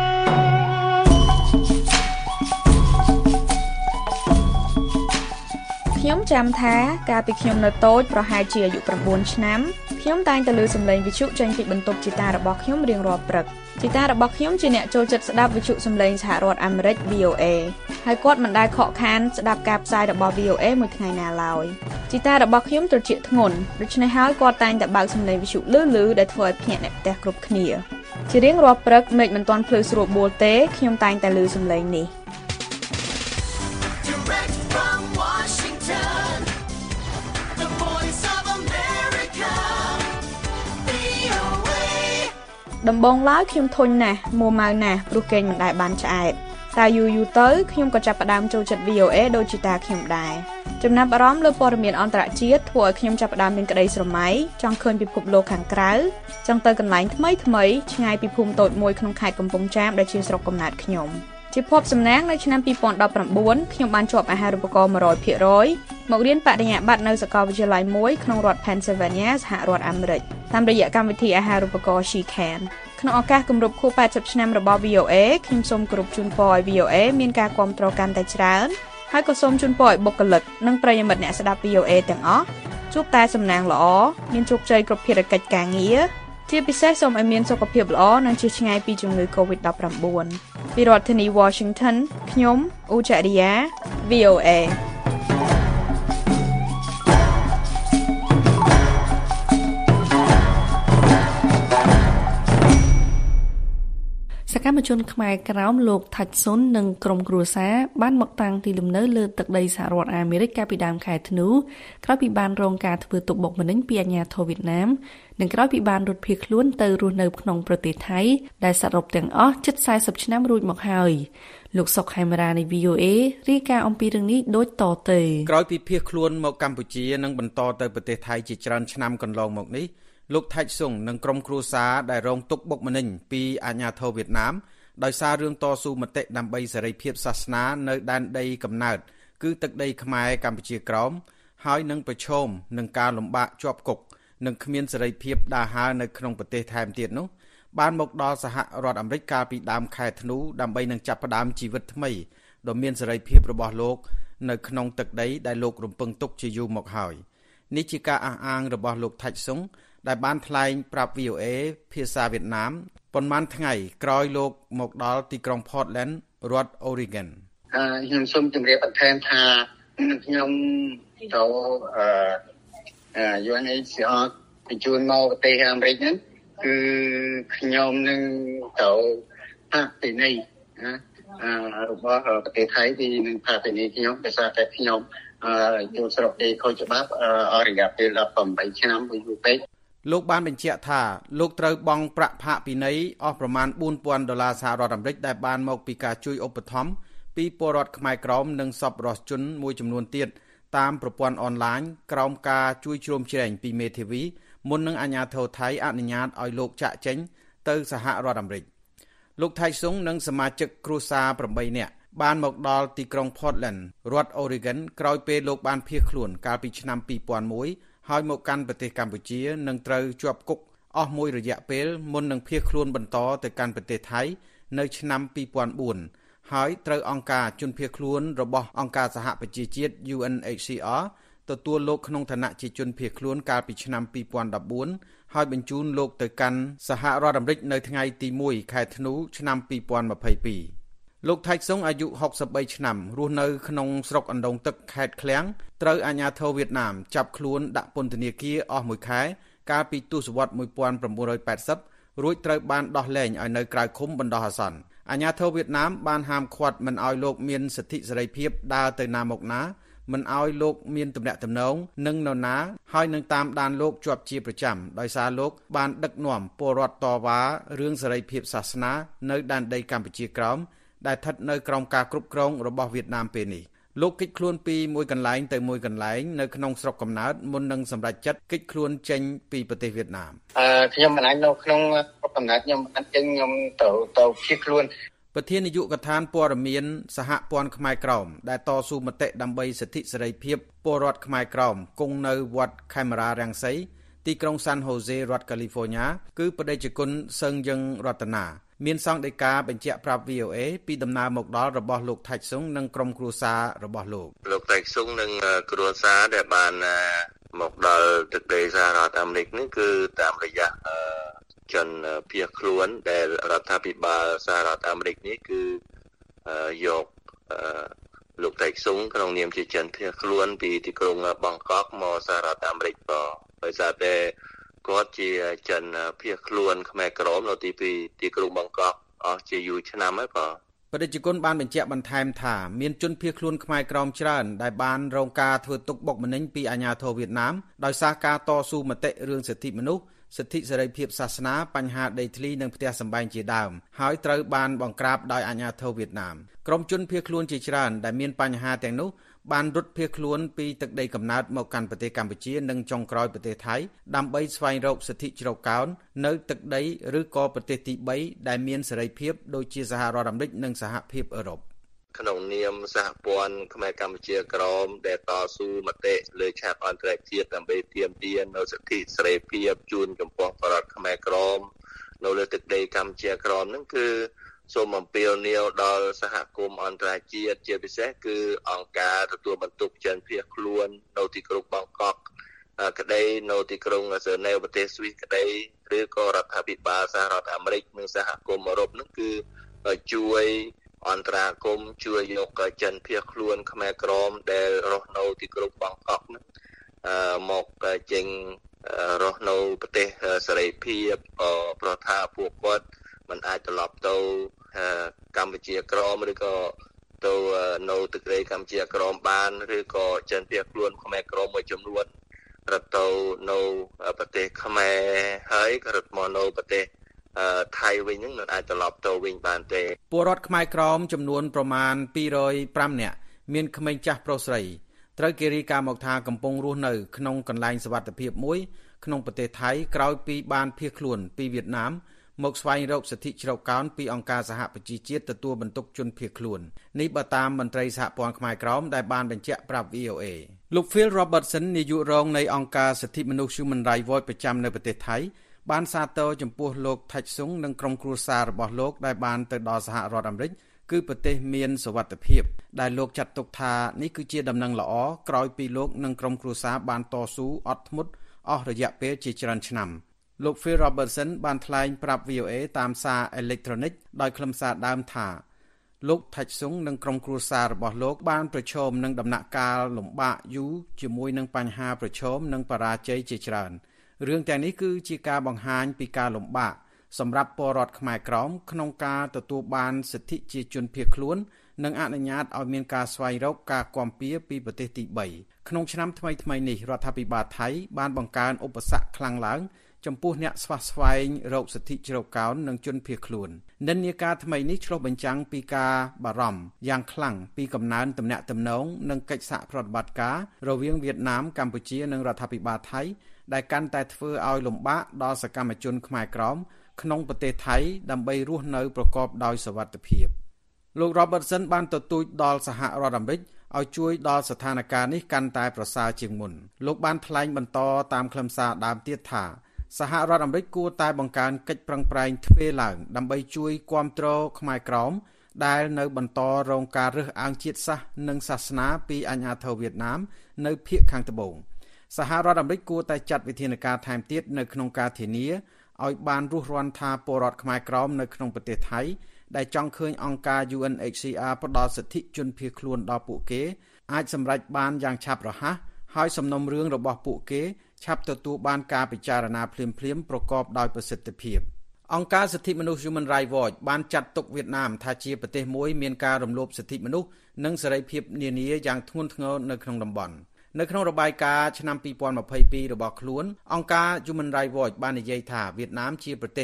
ខ្ញុំចាំថាកាលពីខ្ញុំនៅតូចប្រហែលជាអាយុ9ឆ្នាំខ្ញុំតែងតែឮសំឡេងវិទ្យុចេញពីបន្ទប់ជីតារបស់ខ្ញុំរៀងរាល់ព្រឹកជីតារបស់ខ្ញុំជាអ្នកចូលចិត្តស្ដាប់វិទ្យុសំឡេងសហរដ្ឋអាមេរិក VOA ហើយគាត់មិនដែលខកខានស្ដាប់ការផ្សាយរបស់ VOA មួយថ្ងៃណាឡើយជីតារបស់ខ្ញុំត្រជាក់ធ្ងន់ដូច្នេះហើយគាត់តែងតែបើកសំឡេងវិទ្យុលឺដែលធ្វើឲ្យភ្ញាក់អ្នកផ្ទះគ្រប់គ្នាជារៀងរាល់ព្រឹកមេឃមិនទាន់ភ្លឺស្រួលបួលទេខ្ញុំតែងតែឮសំឡេងនេះដំបងឡើយខ្ញុំធុញណាស់មួម៉ៅណាស់ព្រោះគេងមិនដែលបានឆ្អែតតែយូរទៅខ្ញុំក៏ចាប់ផ្ដើមចូលចិត្ត VOA ដូចជាតាខ្ញុំដែរចំណាប់អារម្មណ៍លើព័ត៌មានអន្តរជាតិធ្វើឲ្យខ្ញុំចាប់ផ្ដើមមានក្តីស្រមៃចង់ឃើញពិភពលោកខាងក្រៅចង់ទៅកន្លែងថ្មីឆ្ងាយពីភូមិតូចមួយក្នុងខេត្តកំពង់ចាមដែលជាស្រុកកំណើតខ្ញុំជាភពសំណាងនៅឆ្នាំ2019ខ្ញុំបានជាប់អាហារូបករណ៍ 100% មករៀនបរិញ្ញាបត្រនៅសាកលវិទ្យាល័យមួយក្នុងរដ្ឋ Pennsylvania សហរដ្ឋអាមេរិកតាមរយៈកម្មវិធីអាហារូបករណ៍ She Can ក្នុងឱកាសគម្រប់ខួប80ឆ្នាំរបស់ VOA ខ្ញុំសូមគោរពជូនពរឲ្យ VOA មានការគាំទ្រកាន់តែច្រើនហើយក៏សូមជូនពរឲ្យបុគ្គលិកនិងប្រិយមិត្តអ្នកស្ដាប់ VOA ទាំងអស់ជួបតែសំណាងល្អមានជោគជ័យគ្រប់ភារកិច្ចការងារជាពិសេសសូមឲ្យមានសុខភាពល្អនិងជៀសឆ្ងាយពីជំងឺ COVID-19 ពីរដ្ឋធានី Washington ខ្ញុំអ៊ូចារីយ៉ា VOA សកម្មជនខ្មែរក្រោមលោកថាច់សុននិងក្រុមគ្រួសារបានមកតាំងទីលំនៅលើទឹកដីសហរដ្ឋអាមេរិកកាលពីដើមខែធ្នូក្រោយពីបានរងការធ្វើទុកបុកម្នេញពីអាជ្ញាធរវៀតណាមនិងក្រោយពីបានរត់ភៀសខ្លួនទៅរស់នៅក្នុងប្រទេសថៃដែលសរុបទាំងអស់ជិត40ឆ្នាំរួចមកហើយលោកសុកខេមរានៃ VOA រាយការណ៍អំពីរឿងនេះដូចតទៅក្រោយពីភៀសខ្លួនមកកម្ពុជានិងបន្តទៅប្រទេសថៃជាច្រើនឆ្នាំកន្លងមកនេះលោកថាច់សុងនិងក្រុមគ្រួសារដែលរងទុក្ខបុកម្នេញពីអាជ្ញាធរវៀតណាមដោយសាររឿងតស៊ូមតិដើម្បីសេរីភាពសាសនានៅដែនដីកំណើតគឺទឹកដីខ្មែរកម្ពុជាក្រោមហើយនឹងប្រឈមនឹងការលំបាកជាប់គុកនិងគ្មានសេរីភាពដើរហើរនៅក្នុងប្រទេសថែមទៀតនោះបានមកដល់សហរដ្ឋអាមេរិកកាលពីដើមខែធ្នូដើម្បីនឹងចាប់ផ្ដើមជីវិតថ្មីដ៏មានសេរីភាពរបស់លោកនៅក្នុងទឹកដីដែលលោករំពឹងទុកជាយូរមកហើយនេះជាការអះអាងរបស់លោកថាច់សុងដែលបានថ្លែងប្រាប់ VOA ភាសាវៀតណាមប៉ុន្មានថ្ងៃក្រោយលោកមកដល់ទីក្រុង Portland រដ្ឋ Oregon ខ្ញុំសូមជម្រាបបន្ថែមថាខ្ញុំទៅUNHCR បញ្ជូនមកប្រទេសអាមេរិកហ្នឹងគឺខ្ញុំនឹងទៅផាកពិន័យរបស់ប្រទេសថៃទីនឹងផាកពិន័យខ្ញុំដោយសារតែខ្ញុំចូលស្រុកដីខុសច្បាប់អរិយាពេល18ឆ្នាំមួយយូរពេកលោកបានបញ្ជាក់ថាលោកត្រូវបង់ប្រាក់ផាកពិន័យអស់ប្រមាណ$4,000សហរដ្ឋអាមេរិកដែលបានមកពីការជួយឧបត្ថម្ភពីពលរដ្ឋខ្មែរក្រមនិងសប្បុរសជនមួយចំនួនទៀតតាមប្រព័ន្ធអនឡាញក្រោមការជួយជ្រោមជ្រែងពីមេធាវីមុននឹងអាជ្ញាធរថៃអនុញ្ញាតឲ្យលោកចាក់ចេញទៅសហរដ្ឋអាមេរិកលោកថៃសុងនិងសមាជិកគ្រួសារ8នាក់បានមកដល់ទីក្រុង Portland រដ្ឋ Oregon ក្រោយពេលលោកបានភៀសខ្លួនកាលពីឆ្នាំ2001ហើយមកកាន់ប្រទេសកម្ពុជានឹងត្រូវជាប់គុកអស់មួយរយៈពេលមុននឹងភៀសខ្លួនបន្តទៅកាន់ប្រទេសថៃនៅឆ្នាំ2004ហើយត្រូវអង្គការជនភៀសខ្លួនរបស់អង្គការសហប្រជាជាតិ UNHCR ទទួលលោកក្នុងឋានៈជាជនភៀសខ្លួនកាលពីឆ្នាំ2014ហើយបញ្ជូនលោកទៅកាន់សហរដ្ឋអាមេរិកនៅថ្ងៃទី1ខែធ្នូឆ្នាំ2022លោកថៃសុងអាយុ63ឆ្នាំរស់នៅក្នុងស្រុកអណ្ដូងទឹកខេត្តឃ្លាំងត្រូវអាជ្ញាធរវៀតណាមចាប់ខ្លួនដាក់ពន្ធនាគារអស់មួយខែកាលពីទសវត្សរ៍1980រួចត្រូវបានដោះលែងឲ្យនៅក្រៅឃុំបណ្ដោះអាសន្នអាជ្ញាធរវៀតណាមបានហាមឃាត់មិនឲ្យលោកមានសិទ្ធិសេរីភាពដើរទៅណាមកណាមិនឲ្យលោកមានទំនាក់ទំនងនឹងនរណាហើយនឹងតាមដានលោកជាប់ជាប្រចាំដោយសារលោកបានដឹកនាំពលរដ្ឋតវ៉ារឿងសេរីភាពសាសនានៅដែនដីកម្ពុជាក្រោមដែលស្ថិតនៅក្រោមការគ្រប់គ្រងរបស់វៀតណាមពេលនេះលោកកិច្ចខ្លួនពីមួយកន្លែងទៅមួយកន្លែងនៅក្នុងស្រុកកំណើតមុននឹងសម្រេចចិត្តកិច្ចខ្លួនចេញពីប្រទេសវៀតណាមខ្ញុំមិនអាចនៅក្នុងស្រុកកំណើតខ្ញុំអត់ចឹងខ្ញុំទៅភៀសខ្លួនប្រធាននាយកដ្ឋានព័ត៌មានសហព័ន្ធខ្មែរក្រមដែលតស៊ូមតិដើម្បីសិទ្ធិសេរីភាពពលរដ្ឋខ្មែរក្រមគង់នៅវត្តខេមរារាំងសីទីក្រុងសាន់ហូសេរដ្ឋកាលីហ្វ័រញ៉ាគឺបដិជគុណសឹងយឹងរតនាមានសង្ឃដីកាបញ្ជាក់ប្រាប់ VOA ពីដំណើរមកដល់របស់លោកថៃសុងនិងក្រុមគ្រួសាររបស់លោកថៃសុងនិងគ្រួសារដែលបានមកដល់ទឹកដីសហរដ្ឋអាមេរិកនេះគឺតាមរយៈជនភៀសខ្លួនដែលរដ្ឋាភិបាលសហរដ្ឋអាមេរិកនេះគឺយកលោកថៃសុងក្នុងនាមជាជនភៀសខ្លួនពីទីក្រុងបង់កកមកសហរដ្ឋអាមេរិកដោយសារតែគាត់ជាជនភៀសខ្លួនខ្មែរក្រមនៅទីក្រុងបង់កកអស់ជាយូរឆ្នាំហើយបដិជគុណបានបញ្ជាក់បន្ថែមថាមានជនភៀសខ្លួនខ្មែរក្រមច្រើនដែលបានរងការធ្វើទុកបុកម្នេញពីអាជ្ញាធរវៀតណាមដោយសារការតស៊ូមតិរឿងសិទ្ធិមនុស្សសិទ្ធិសេរីភាពសាសនាបញ្ហាដីធ្លីនិងផ្ទះសម្បែងជាដើមហើយត្រូវបានបង្ក្រាបដោយអាជ្ញាធរវៀតណាមក្រុមជនភៀសខ្លួនជាច្រើនដែលមានបញ្ហាទាំងនោះបានរត់ភៀសខ្លួនពីទឹកដីកំណើតមកកាន់ប្រទេសកម្ពុជានិងចុងក្រោយប្រទេសថៃដើម្បីស្វែងរកសិទ្ធិជ្រកកោននៅទឹកដីឬក៏ប្រទេសទី3ដែលមានសេរីភាពដូចជាសហរដ្ឋអាមេរិកនិងសហភាពអឺរ៉ុបក្នុងនាមសហព័ន្ធខ្មែរកម្ពុជាក្រមដែលតស៊ូមតិលើឆាកអន្តរជាតិដើម្បីទាមទារនូវសិទ្ធិសេរីភាពជូនចំពោះប្រជាពលរដ្ឋខ្មែរក្រមនៅលើទឹកដីកម្ពុជាក្រមហ្នឹងគឺសូមអំពាវនាវដល់សហគមន៍អន្តរជាតិជាពិសេសគឺអង្គការទទួលបន្ទុកជនភៀសខ្លួននៅទីក្រុងបង់កកក្តីនៅទីក្រុងហ្សឺណែវប្រទេសស្វីសក្តីឬក៏រដ្ឋាភិបាលសហរដ្ឋអាមេរិកនិងសហគមន៍អឺរ៉ុបហ្នឹងគឺជួយអន្តរាគមន៍ជួយយកជនភៀសខ្លួនខ្មែរក្រមដែលរស់នៅទីក្រុងបង់កកហ្នឹងមកចេញរស់នៅប្រទេសសេរីភាពប្រថាពួកគាត់មិនអាចត្រឡប់ទៅកម្ពុជាក្រមឬក៏ទៅនៅទឹកដីកម្ពុជាក្រមបានឬក៏ជនភៀសខ្លួនខ្មែរក្រមមួយចំនួនរត់ទៅនៅប្រទេសខ្មែរហើយក៏រត់មកនៅប្រទេសថៃវិញហ្នឹងមិនអាចត្រឡប់ទៅវិញបានទេពលរដ្ឋខ្មែរក្រមចំនួនប្រមាណ205នាក់មានក្មេងចាស់ប្រុសស្រីត្រូវគេរាយការណ៍មកថាកំពុងរស់នៅក្នុងកន្លែងសុវត្ថិភាពមួយក្នុងប្រទេសថៃក្រោយពីបានភៀសខ្លួនពីវៀតណាមមកស្វែងរកសិទ្ធិជ្រកកោនពីអង្គការសហប្រជាជាតិទទួលបន្ទុកជនភៀសខ្លួននេះបើតាមមន្ត្រីសហព័ន្ធខ្មែរក្រមដែលបានបញ្ជាក់ប្រាប់ VOA លោក Phil Robertson នាយករងនៃអង្គការសិទ្ធិមនុស្ស Human Rights Watch ប្រចាំនៅប្រទេសថៃបានសាទរចំពោះលោកថៃសុងនិងក្រុមគ្រួសាររបស់លោកដែលបានទៅដល់សហរដ្ឋអាមេរិកគឺប្រទេសមានសុវត្ថិភាពដែលលោកចាត់ទុកថានេះគឺជាដំណឹងល្អក្រោយពីលោកនិងក្រុមគ្រួសារបានតស៊ូអត់ធ្មត់អស់រយៈពេលជាច្រើនឆ្នាំលោក Phil Robertson បានថ្លែងប្រាប់ VOA តាមសារអេឡិចត្រូនិកដោយខ្លឹមសារដើមថាលោកថៃសុងនិងក្រុមគ្រួសាររបស់លោកបានប្រឈមនឹងដំណាក់កាលលំបាកយូរជាមួយនឹងបញ្ហាប្រឈមនិងបរាជ័យជាច្រើនរឿងទាំងនេះគឺជាការបង្ហាញពីការលំបាកសម្រាប់ពលរដ្ឋខ្មែរក្រមក្នុងការទទួលបានសិទ្ធិជាជនភៀសខ្លួននិងអនុញ្ញាតឲ្យមានការស្វែងរកការគាំពារពីប្រទេសទី3ក្នុងឆ្នាំថ្មីៗនេះរដ្ឋាភិបាលថៃបានបង្កើនឧបសគ្គខ្លាំងឡើងចំពោះអ្នកស្វះស្វែងរកសិទ្ធិជ្រកកោននិងជនភៀសខ្លួននិន្នាការថ្មីនេះឆ្លុះបញ្ចាំងពីការបារម្ភយ៉ាងខ្លាំងពីកំណើនទំនាក់ទំនងនិងកិច្ចសហប្រតិបត្តិការរវាងវៀតណាមកម្ពុជានិងរដ្ឋាភិបាលថៃដែលកាន់តែធ្វើឲ្យលំបាកដល់សកម្មជនខ្មែរក្រមក្នុងប្រទេសថៃដើម្បីរស់នៅប្រកបដោយសុវត្ថិភាពលោក Robertson បានទទូចដល់សហរដ្ឋអាមេរិកឲ្យជួយដល់ស្ថានភាពនេះកាន់តែប្រសើរជាងមុនលោកបានថ្លែងបន្តតាមខ្លឹមសារដើមទៀតថាសហរដ្ឋអាមេរិកគួរតែបង្កើនកិច្ចប្រឹងប្រែងទ្វេឡើងដើម្បីជួយគាំទ្រខ្មែរក្រមដែលនៅបន្តរងការរើសអើងជាតិសាសន៍និងសាសនាពីអាជ្ញាធរវៀតណាមនៅភាគខាងត្បូងសហរដ្ឋអាមេរិកគួរតែចាត់វិធានការថែមទៀតនៅក្នុងការធានាឲ្យបានរស់រានថាពលរដ្ឋខ្មែរក្រមនៅក្នុងប្រទេសថៃដែលចង់ឃើញអង្គការ UNHCR ផ្ដល់សិទ្ធិជនភៀសខ្លួនដល់ពួកគេអាចសម្រេចបានយ៉ាងឆាប់រហ័សហើយសំណុំរឿងរបស់ពួកគេឆាប់ទទួលបានការពិចារណាភ្លាមៗប្រកបដោយប្រសិទ្ធភាពអង្គការសិទ្ធិមនុស្ស Human Rights Watch បានចាត់ទុកវៀតណាមថាជាប្រទេសមួយមានការរំលោភសិទ្ធិមនុស្សនិងសេរីភាពនានាយ៉ាងធ្ងន់ធ្ងរនៅក្នុងតំបន់នៅក្នុងរបាយការណ៍ឆ្នាំ2022របស់ខ្លួនអង្គការ Human Rights Watch បាននិយាយថាវៀតណាមជាប្រទេស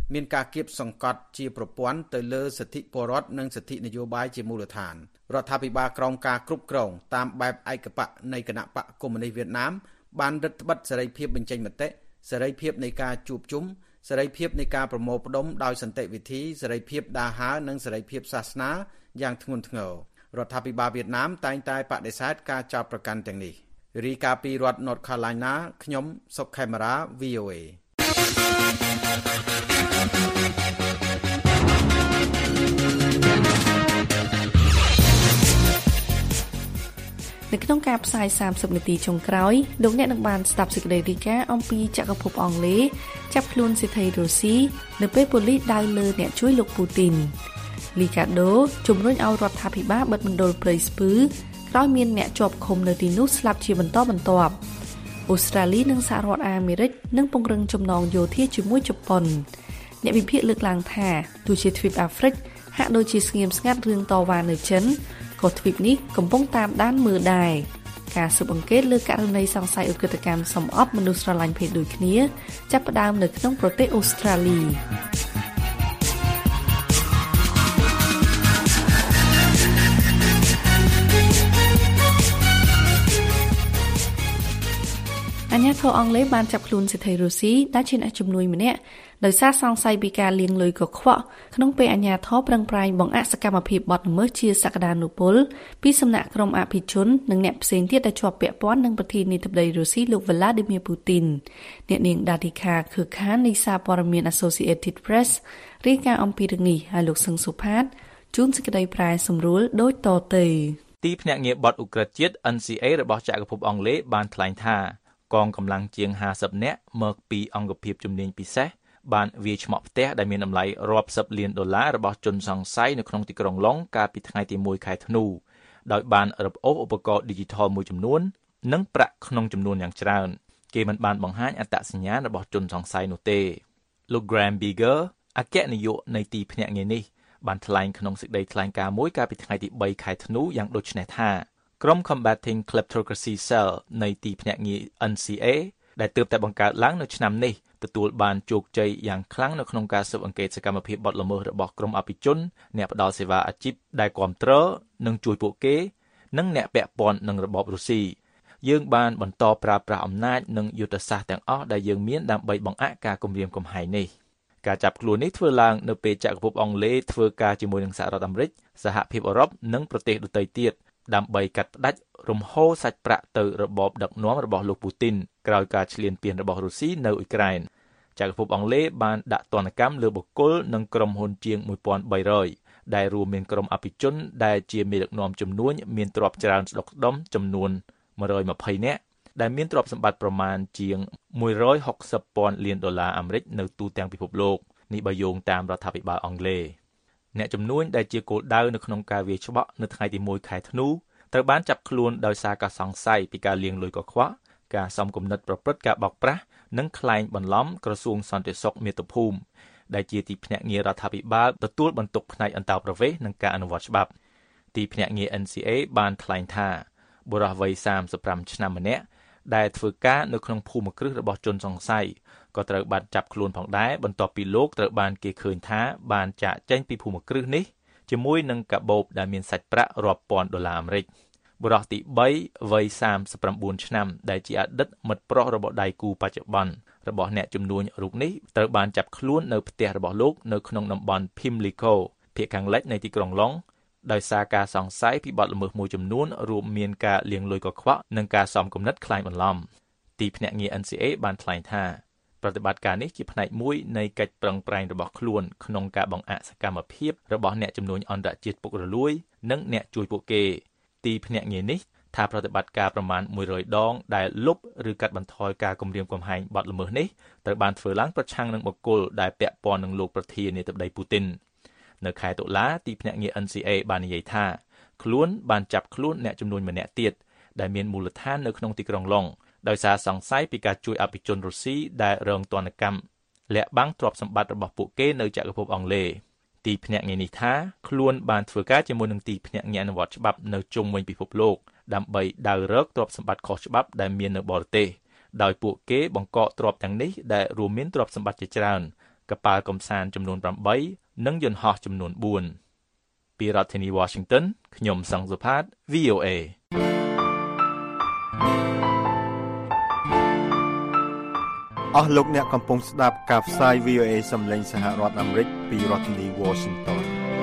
មានការគៀបសង្កត់ជាប្រព័ន្ធទៅលើសិទ្ធិពលរដ្ឋនិងសិទ្ធិនយោបាយជាមូលដ្ឋានរដ្ឋាភិបាលក្រោមការគ្រប់គ្រងតាមបែបឯកបកនៃគណៈបកកុម្មុយនីសវៀតណាមបានរឹតបន្តឹងសេរីភាពបញ្ចេញមតិសេរីភាពនៃការជួបជុំសេរីភាពនៃការប្រមូលផ្ដុំដោយសន្តិវិធីសេរីភាពដើរហើរនិងសេរីភាពសាសនាយ៉ាងធ្ងន់ធ្ងររដ្ឋាភិបាលវៀតណាមតែងតែបដិសេធការចោទប្រកាន់ទាំងនេះរីកាពីរដ្ឋ North Carolina ខ្ញុំសុកខេមរា VOA នៅក្នុងការផ្សាយ30នាទីចុងក្រោយលោកអ្នកនឹងបានស្ដាប់សេចក្តីរាយការណ៍អំពីចក្រភពអង់គ្លេសចាប់ខ្លួនសេដ្ឋីរុស្ស៊ីនៅពេលប៉ូលីសដាវលើអ្នកជួយលោកពូទីនលីកាដូជំរុញឲ្យរដ្ឋាភិបាលបិទមណ្ឌលព្រៃស្ពឺក្រោយមានអ្នកជាប់ឃុំនៅទីនោះស្លាប់ជាបន្តបន្ទាប់អូស្ត្រាលីនិងសហរដ្ឋអាមេរិកនឹងពង្រឹងចំណងយោធាជាមួយជប៉ុនអ្នកវិភាគលើកឡើងថាទោះជាទ្វីបអាហ្វ្រិកហាក់ដូចជាស្ងៀមស្ងាត់រឿងតវ៉ានៅចិនក៏ទ្វីបនេះកំពុងតាមដានមើលដែរការស៊ើបអង្កេតលើករណីសង្ស័យឧក្រិដ្ឋកម្មសម្អប់មនុស្សស្រឡាញ់ភេទដូចគ្នាចាប់ផ្ដើមនៅក្នុងប្រទេសអូស្ត្រាលីអាញាធរអង់គ្លេសបានចាប់ខ្លួនសេដ្ឋីរុស្ស៊ីដែលជាអ្នកជំនួយម្នាក់ដោយសារសង្ស័យពីការលាងលុយកខ្វក់ក្នុងពេលអាញាធរប្រឹងប្រែងបង្អាក់សកម្មភាពបទល្មើសជាសក្តានុពលពីសំណាក់ក្រុមអភិជននិងអ្នកផ្សេងទៀតដែលជាប់ពាក់ព័ន្ធនឹងប្រធានាធិបតីរុស្ស៊ីលោក Vladimir Putin អ្នកនាង Datika Khurkhan នៃសារព័ត៌មាន Associated Press រាយការណ៍អំពីរឿងនេះហើយលោកសឹងសុផាតជួនសេចក្តីប្រែសម្រួលដូចតទៅទីភ្នាក់ងារបទឧក្រិដ្ឋជាតិ NCA របស់ចក្រភពអង់គ្លេសបានថ្លែងថាកងកម្លាំងជាង50នាក់មកពីអង្គភាពជំនាញពិសេសបានវាយឆ្មក់ផ្ទះដែលមានតម្លៃរាប់សិបលានដុល្លាររបស់ជនសង្ស័យនៅក្នុងទីក្រុងឡុងកាលពីថ្ងៃទី1ខែធ្នូដោយបានរឹបអូសឧបករណ៍ Digital មួយចំនួននិងប្រាក់ក្នុងចំនួនយ៉ាងច្រើនគេមិនបានបង្ហាញអត្តសញ្ញាណរបស់ជនសង្ស័យនោះទេលោក Graham Bigger អគ្គនាយកនៃទីភ្នាក់ងារនេះបានថ្លែងក្នុងសេចក្តីថ្លែងការណ៍មួយកាលពីថ្ងៃទី3ខែធ្នូយ៉ាងដូចនេះថាក្រុម Combating Kleptocracy Cell នៃទីភ្នាក់ងារ NCA ដែលទើបតែបង្កើតឡើងនៅឆ្នាំនេះទទួលបានជោគជ័យយ៉ាងខ្លាំងនៅក្នុងការស៊ើបអង្កេតសកម្មភាពបទល្មើសរបស់ក្រុមអភិជនអ្នកផ្ដល់សេវាអាជីពដែលគាំទ្រនិងជួយពួកគេនិងអ្នកពាក់ព័ន្ធនឹងរបបរុស្ស៊ីយើងបានបន្តប្រើប្រាស់អំណាចនិងយុទ្ធសាស្ត្រទាំងអស់ដែលយើងមានដើម្បីបង្អាក់ការគំរាមកំហែងនេះការចាប់ខ្លួននេះធ្វើឡើងនៅពេលចក្រភពអង់គ្លេសធ្វើការជាមួយនឹងសហរដ្ឋអាមេរិកសហភាពអឺរ៉ុបនិងប្រទេសដទៃទៀតដើម្បីកាត់ផ្តាច់រំហូរសាច់ប្រាក់ទៅរបបដឹកនាំរបស់លោកពូទីនក្រោយការឈ្លានពានរបស់រុស្ស៊ីនៅអ៊ុយក្រែនចក្រភពអង់គ្លេសបានដាក់ទណ្ឌកម្មលើបុគ្គលនិងក្រុមហ៊ុនជាង 1,300 ដែលរួមមានក្រុមអភិជនដែលជាមេដឹកនាំជំនួញមានទ្រព្យច្រើនស្ដុកស្ដម្ភចំនួន120នាក់ដែលមានទ្រព្យសម្បត្តិប្រមាណជាង160,000 លានដុល្លារអាមេរិកនៅទូទាំងពិភពលោកនេះបើយោងតាមរដ្ឋាភិបាលអង់គ្លេសអ្នកជំនួញដែលជាគោលដៅនៅក្នុងការវាយច្បក់នៅថ្ងៃទី1ខែធ្នូត្រូវបានចាប់ខ្លួនដោយសារការសង្ស័យពីការលាងលុយកខ្វក់ការសំគំនិតប្រព្រឹត្តការបោកប្រាស់និងក្លែងបន្លំក្រសួងសន្តិសុខមាតុភូមិដែលជាទីភ្នាក់ងាររដ្ឋាភិបាលទទួលបន្ទុកផ្នែកអន្តោប្រវេសន៍និងការអនុវត្តច្បាប់ទីភ្នាក់ងារ NCA បានថ្លែងថាបុរសវ័យ35ឆ្នាំម្នាក់ដែលធ្វើការនៅក្នុងភូមិគ្រឹះរបស់ជនសង្ស័យក៏ត្រូវបានចាប់ខ្លួនផងដែរបន្ទាប់ពីលោកត្រូវបានគេឃើញថាបានចាកចេញពីភូមិគ្រឹះនេះជាមួយនឹងកាបូបដែលមានសាច់ប្រាក់រាប់ពាន់ដុល្លារអាមេរិកបុរសទី3វ័យ39ឆ្នាំដែលជាអតីតមិត្តប្រុសរបស់ដៃគូបច្ចុប្បន្នរបស់អ្នកជំនួញរូបនេះត្រូវបានចាប់ខ្លួននៅផ្ទះរបស់លោកនៅក្នុងតំបន់ Pimlico ភាគខាងលិចនៃទីក្រុងឡុងដោយសារការសង្ស័យពីបទល្មើសមួយចំនួនរួមមានការលាងលុយកខ្វក់និងការសំគំនិតក្លែងបន្លំទីភ្នាក់ងារ NCA បានថ្លែងថាប្រតិបត្តិការនេះជាផ្នែកមួយនៃកិច្ចប្រឹងប្រែងរបស់ខ្លួនក្នុងការបង្អាក់សកម្មភាពរបស់អ្នកជំនួញអន្តរជាតិពុករលួយនិងអ្នកជួយពួកគេទីភ្នាក់ងារនេះថាប្រតិបត្តិការប្រមាណ100ដងដែលលុបឬកាត់បន្ថយការគំរាមកំហែងបទល្មើសនេះត្រូវបានធ្វើឡើងប្រឆាំងនឹងបុគ្គលដែលពាក់ព័ន្ធនឹងលោកប្រធានាធិបតីពូទីននៅខែតុលាទីភ្នាក់ងារ NCA បាននិយាយថាខ្លួនបានចាប់ខ្លួនអ្នកជំនួញម្នាក់ទៀតដែលមានមូលដ្ឋាននៅក្នុងទីក្រុងឡុងដោយសារសង្ស័យពីការជួយអភិជនរុស្ស៊ីដែលរងទណ្ឌកម្មលាក់បាំងទ្រព្យសម្បត្តិរបស់ពួកគេនៅចក្រភពអង់គ្លេសទីភ្នាក់ងារនេះថាខ្លួនបានធ្វើការជាមួយនឹងទីភ្នាក់ងារអនុវត្តច្បាប់នៅជុំវិញពិភពលោកដើម្បីដៅរកទ្រព្យសម្បត្តិខុសច្បាប់ដែលមាននៅបរទេសដោយពួកគេបង្កកទ្រព្យទាំងនេះដែលរួមមានទ្រព្យសម្បត្តិជាច្រើនកប៉ាល់កំសាន្តចំនួន8និងយន្តហោះចំនួន4ពីរដ្ឋធានី Washington ខ្ញុំសង្ឃសុផាត VOA អស់លោកអ្នកកំពុងស្ដាប់ការផ្សាយ VOA សំឡេងសហរដ្ឋអាមេរិកពីរដ្ឋធានី Washington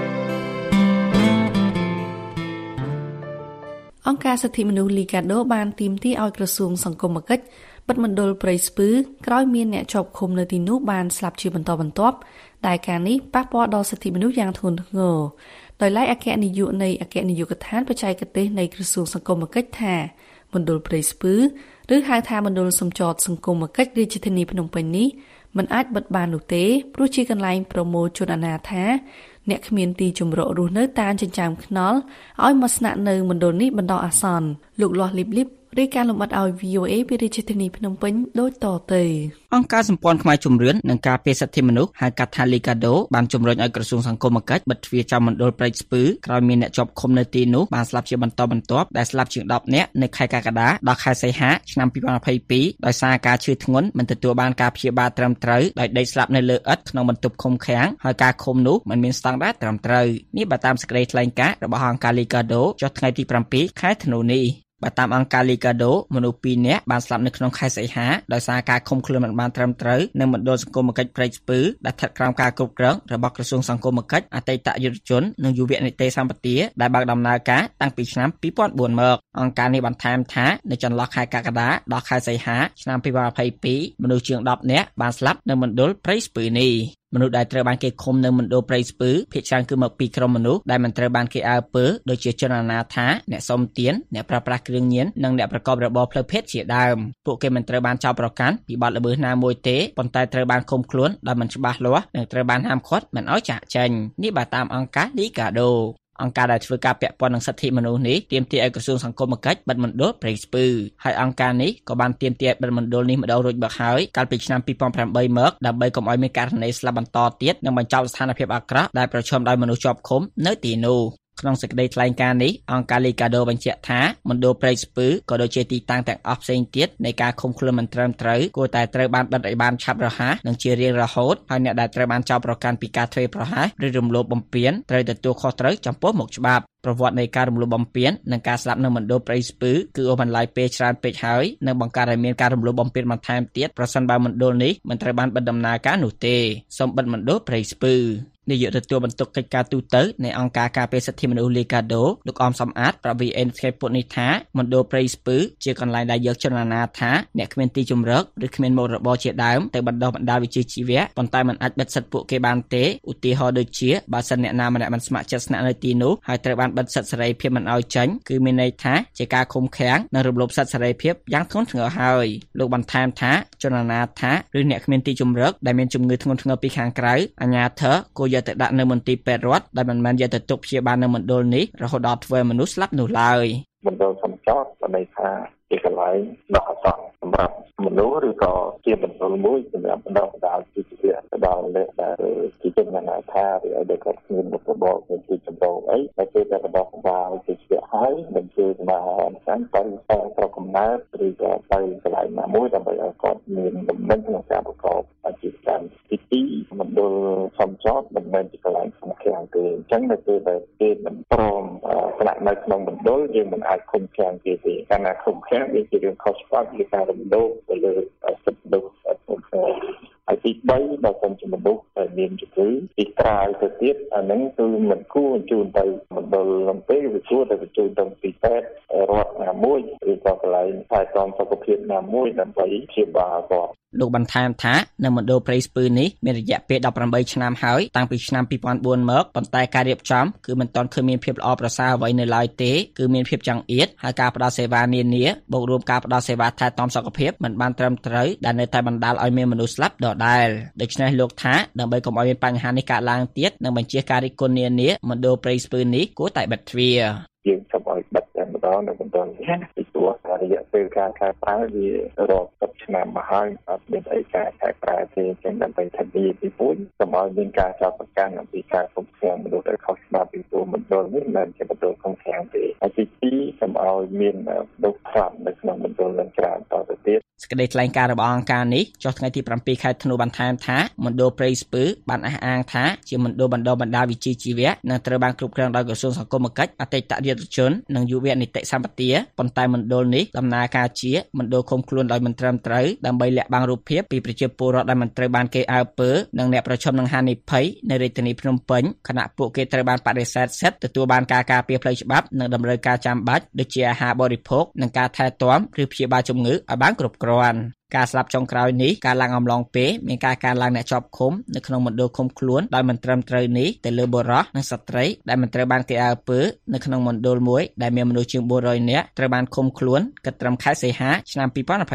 អង្គការសិទ្ធិមនុស្សលីកាដូបានទាមទារឲ្យក្រសួងសង្គមគិច្ចបិទមណ្ឌលព្រៃស្ពឺក្រោយមានអ្នកជាប់ឃុំនៅទីនោះបានស្លាប់ជាបន្តបន្ទាប់ដែលការនេះប៉ះពាល់ដល់សិទ្ធិមនុស្សយ៉ាងធ្ងន់ធ្ងរដោយឡែកអគ្គនាយកនៃអគ្គនាយកដ្ឋានបច្ចេកទេសនៃក្រសួងសង្គមគិច្ចថាមណ្ឌលព្រៃស្ពឺឬហៅថាមណ្ឌលសំចតសង្គមគិច្ចរាជធានីភ្នំពេញនេះមិនអាចបិទបាននោះទេព្រោះជាកន្លែងប្រមូលជនអនាថាអ្នកគ្មានទីជម្រករស់នៅតាមចិញ្ចើមថ្នល់ឲ្យមកស្នាក់នៅមណ្ឌលនេះបណ្ដោះអាសន្នលោកលាស់លីបលីបរាយការណ៍លម្អិតឲ្យ VOA ពីរាជធានីភ្នំពេញដូចតទៅអង្គការសម្ព័ន្ធខ្មែរជំរឿននិងការពារសិទ្ធិមនុស្សហៅកាត់ថា Ligado បានជំរុញឲ្យក្រសួងសង្គមគិច្ចបិទទ្វារចាំមណ្ឌលព្រៃស្ពឺក្រោយមានអ្នកជាប់ឃុំនៅទីនោះបានស្លាប់ជាបន្តបន្ទាប់ដែលស្លាប់ជាង10នាក់នៅខែកក្កដាដល់ខែសីហាឆ្នាំ2022ដោយសារការឈឺធ្ងន់មិនទទួលបានការព្យាបាលត្រឹមត្រូវដោយដេកស្លាប់នៅលើឥដ្ឋក្នុងបន្ទប់ឃុំឃាំងហើយការឃុំនោះមិនមានស្តង់ដារត្រឹមត្រូវនេះបើតាមសេចក្តីថ្លែងការណ៍របស់អង្គការ Ligado ចុះថ្ងៃទី7ខែធ្នូនេះបើតាមអង្គការ Ligado មនុស្ស2នាក់បានស្លាប់នៅក្នុងខែសីហាដោយសារការឃុំខ្លួនមិនបានត្រឹមត្រូវនៅមណ្ឌលសង្គមគិច្ចព្រៃស្ពឺដែលស្ថិតក្រោមការគ្រប់គ្រងរបស់ក្រសួងសង្គមគិច្ចអតីតយុវជននិងយុវនីតិសម្បទាដែលបើកដំណើរការតាំងពីឆ្នាំ2004មកអង្គការនេះបន្ថែមថានៅចន្លោះខែកក្កដាដល់ខែសីហាឆ្នាំ2022មនុស្សជាង10នាក់បានស្លាប់នៅមណ្ឌលព្រៃស្ពឺនេះមនុស្សដែលត្រូវបានគេឃុំនៅមណ្ឌលព្រៃស្ពឺភាគច្រើនគឺមកពីក្រុមមនុស្សដែលមិនត្រូវបានគេអើពើដូចជាជនអនាថាអ្នកសុំទានអ្នកប្រើប្រាស់គ្រឿងញៀននិងអ្នកប្រកបរបរផ្លូវភេទជាដើមពួកគេមិនត្រូវបានចោទប្រកាន់ពីបទល្មើសណាមួយទេប៉ុន្តែត្រូវបានឃុំខ្លួនដោយមិនច្បាស់លាស់និងត្រូវបានហាមឃាត់មិនឲ្យចាកចេញនេះបើតាមអង្គការ Ligadoអង្គការដែលធ្វើការពាក់ព័ន្ធនឹងសិទ្ធិមនុស្សនេះទាមទារឲ្យក្រសួងសង្គមគិច្ចបិទមណ្ឌលព្រៃស្ពឺហើយអង្គការនេះក៏បានទាមទារបិទមណ្ឌលនេះម្ដងរួចមកហើយកាលពីឆ្នាំ2008មកដើម្បីកុំឲ្យមានករណីស្លាប់បន្តទៀតនិងបញ្ចប់ស្ថានភាពអាក្រក់ដែលប្រឈមដោយមនុស្សជាប់ឃុំនៅទីនោះក្នុងសេចក្តីថ្លែងការណ៍នេះអង្គការ Ligado បញ្ជាក់ថាមណ្ឌលព្រៃស្ពឺក៏ដូចជាទីតាំងទាំងអស់ផ្សេងទៀតនៃការឃុំខ្លួនមិនត្រឹមត្រូវគួរតែត្រូវបានបិទឲ្យបានឆាប់រហ័សនិងជារៀងរហូតហើយអ្នកដែលត្រូវបានចោទប្រកាន់ពីការធ្វេសប្រហែសឬរំលោភបំពានត្រូវទទួលខុសត្រូវចំពោះមុខច្បាប់ប្រវត្តិនៃការរំលោភបំពាននិងការស្លាប់នៅមណ្ឌលព្រៃស្ពឺគឺអូសបន្លាយពេលច្រើនពេកហើយនិងបង្កើតឲ្យមានការរំលោភបំពានបន្ថែមទៀតប្រសិនបើមណ្ឌលនេះមិនត្រូវបានបិទដំណើរការនោះទេសូមបិទមណ្ឌលព្រៃស្ពឺនាយកទទួលបន្ទុកកិច្ចការទូតនៃអង្គការការពារសិទ្ធិមនុស្ស Ligado លោកអមសំអាតប្រាប់ VN ថ្ងៃពុធនេះថាមណ្ឌលព្រៃស្ពឺជាកន្លែងដែលយកជនអនាថាអ្នកគ្មានទីជម្រកឬគ្មានមុខរបរជាដើមទៅបណ្ដុះបណ្ដាលវិជ្ជាជីវៈប៉ុន្តែមិនអាចបិទសិទ្ធិពួកគេបានទេឧទាហរណ៍ដូចជាបើសិនអ្នកណាម្នាក់មិនស្ម័គ្រចិត្តស្នាក់នៅទីនោះហើយត្រូវបានបិទសិទ្ធិសេរីភាពមិនឲ្យចេញគឺមានន័យថាជាការឃុំឃាំងនិងរំលោភសិទ្ធិសេរីភាពយ៉ាងធ្ងន់ធ្ងរហើយលោកបន្ថែមថាជនអនាថាឬអ្នកគ្មានទីជម្រកដែលមានជំងឺធ្ងន់ធ្ងរពីខាងក្រៅអាជ្ញាធរគួរយកទៅដាក់នៅមន្ទីរពេទ្យរដ្ឋដែលមិនមែនយកទៅទុកព្យាបាលនៅមណ្ឌលនេះរហូតដល់ធ្វើមនុស្សស្លាប់នោះឡើយមណ្ឌលសំចតបានន័យថាជាកន្លែងដោះអាសន្នសម្រាប់មនុស្សឬក៏ជាមណ្ឌលមួយសម្រាប់បណ្ដុះបណ្ដាលជីវៈទៅដល់អ្នកដែលជាជនអនាថាឬឲ្យដែលគាត់គ្មានមុខរបរមានទីចម្រោងអីតែពេលដែលបណ្ដុះបណ្ដាលជីវៈហើយមិនជួយបានតាមទៅស្រុកកំណើតឬក៏ទៅកន្លែងណាមួយដើម្បីឲ្យគាត់មានដំណឹងក្នុងការប្រកបអាជីវកម្មទី2មណ្ឌលសំចតមិនមែនជាកន្លែងសំខាន់ទេអញ្ចឹងនៅពេលដែលគេមិនព្រមស្នាក់នៅក្នុងមណ្ឌលយើងមិនអាចឃុំឃាំងគេទេកាលណាឃុំឃាំងវាជារឿងខុសច្បាប់ជាការរំលោភទៅលើសិទ្ធិមនុស្សហើយទី3បើសិនជាមនុស្សដែលមានជំងឺពីក្រៅទៅទៀតអាហ្នឹងគឺមិនគួរបញ្ជូនទៅមណ្ឌលនោះទេវាគួរតែបញ្ជូនទៅទីពេទ្យរដ្ឋណាមួយឬក៏កន្លែងថែទាំសុខភាពណាមួយដើម្បីព្យាបាលគាត់លោកបន្ថែមថានៅមណ្ឌលព្រៃស្ពឺនេះមានរយៈពេល18ឆ្នាំហើយតាំងពីឆ្នាំ2004មកប៉ុន្តែការរៀបចំគឺមិនទាន់ឃើញមានភាពល្អប្រសើរអ្វីនៅឡើយទេគឺមានភាពចង្អៀតហើយការផ្ដល់សេវានានាបូករួមការផ្ដល់សេវាថែទាំសុខភាពមិនបានត្រឹមត្រូវដែលនៅតែបណ្ដាលឲ្យមានមនុស្សស្លាប់ដដែលដូច្នេះលោកថាដើម្បីកុំឲ្យមានបញ្ហានេះកើតឡើងទៀតនិងបញ្ជាការរិះគន់នានាមណ្ឌលព្រៃស្ពឺនេះគួរតែបិទទ្វារយើងសូមឲ្យបិទតែម្ដងនៅមណ្ឌលនេះពីព្រោះរយៈពេលការខែប្រើវារាប់សិបឆ្នាំមកហើយអត់មានអីការខែប្រើទេចឹងដើម្បីធានាពីពុញកុំឲ្យមានការចោទប្រកាន់អំពីការឃុំឃាំងមនុស្សដែលខុសច្បាប់ពីទូមណ្ឌលនេះមិនជាមណ្ឌលឃុំឃាំងទេហើយទី2កុំឲ្យមានមនុស្សខ្លាប់នៅក្នុងមណ្ឌលនឹងច្រើនតទៅទៀតសេចក្តីថ្លែងការណ៍របស់អង្គការនេះចុះថ្ងៃទី7ខែធ្នូបន្ថែមថាមណ្ឌលព្រៃស្ពឺបានអះអាងថាជាមណ្ឌលបណ្ដុះបណ្ដាលវិជ្ជាជីវៈនិងត្រូវបានគ្រប់គ្រងដោយក្រសួងសង្គមគិច្ចអតីតយុវជននិងយុវនីតិសម្បទាប៉ុន្តែមណ្ឌលនេះដំណើរការជាមណ្ឌលឃុំខ្លួនដោយមិនត្រឹមត្រូវដើម្បីលាក់បាំងរូបភាពពីប្រជាពលរដ្ឋដែលមិនត្រូវបានគេអើពើនិងអ្នកប្រឈមនឹងហានិភ័យនៅរាជធានីភ្នំពេញខណៈពួកគេត្រូវបានបដិសេធសិទ្ធិទទួលបានការការពារផ្លូវច្បាប់និងតម្រូវការចាំបាច់ដូចជាអាហារបរិភោគនិងការថែទាំឬព្យាបាលជំងឺឲ្យបានគ្រប់គ្រាន់ការស្លាប់ចុងក្រោយនេះការឡើងអំឡុងពេលមានការកើនឡើងអ្នកជាប់ឃុំនៅក្នុងមណ្ឌលឃុំខ្លួនដោយមិនត្រឹមត្រូវនេះទៅលើបុរសនិងស្ត្រីដែលមិនត្រូវបានគេអើពើនៅក្នុងមណ្ឌលមួយដែលមានមនុស្សជាង400នាក់ត្រូវបានឃុំខ្លួនគិតត្រឹមខែសីហាឆ្នាំ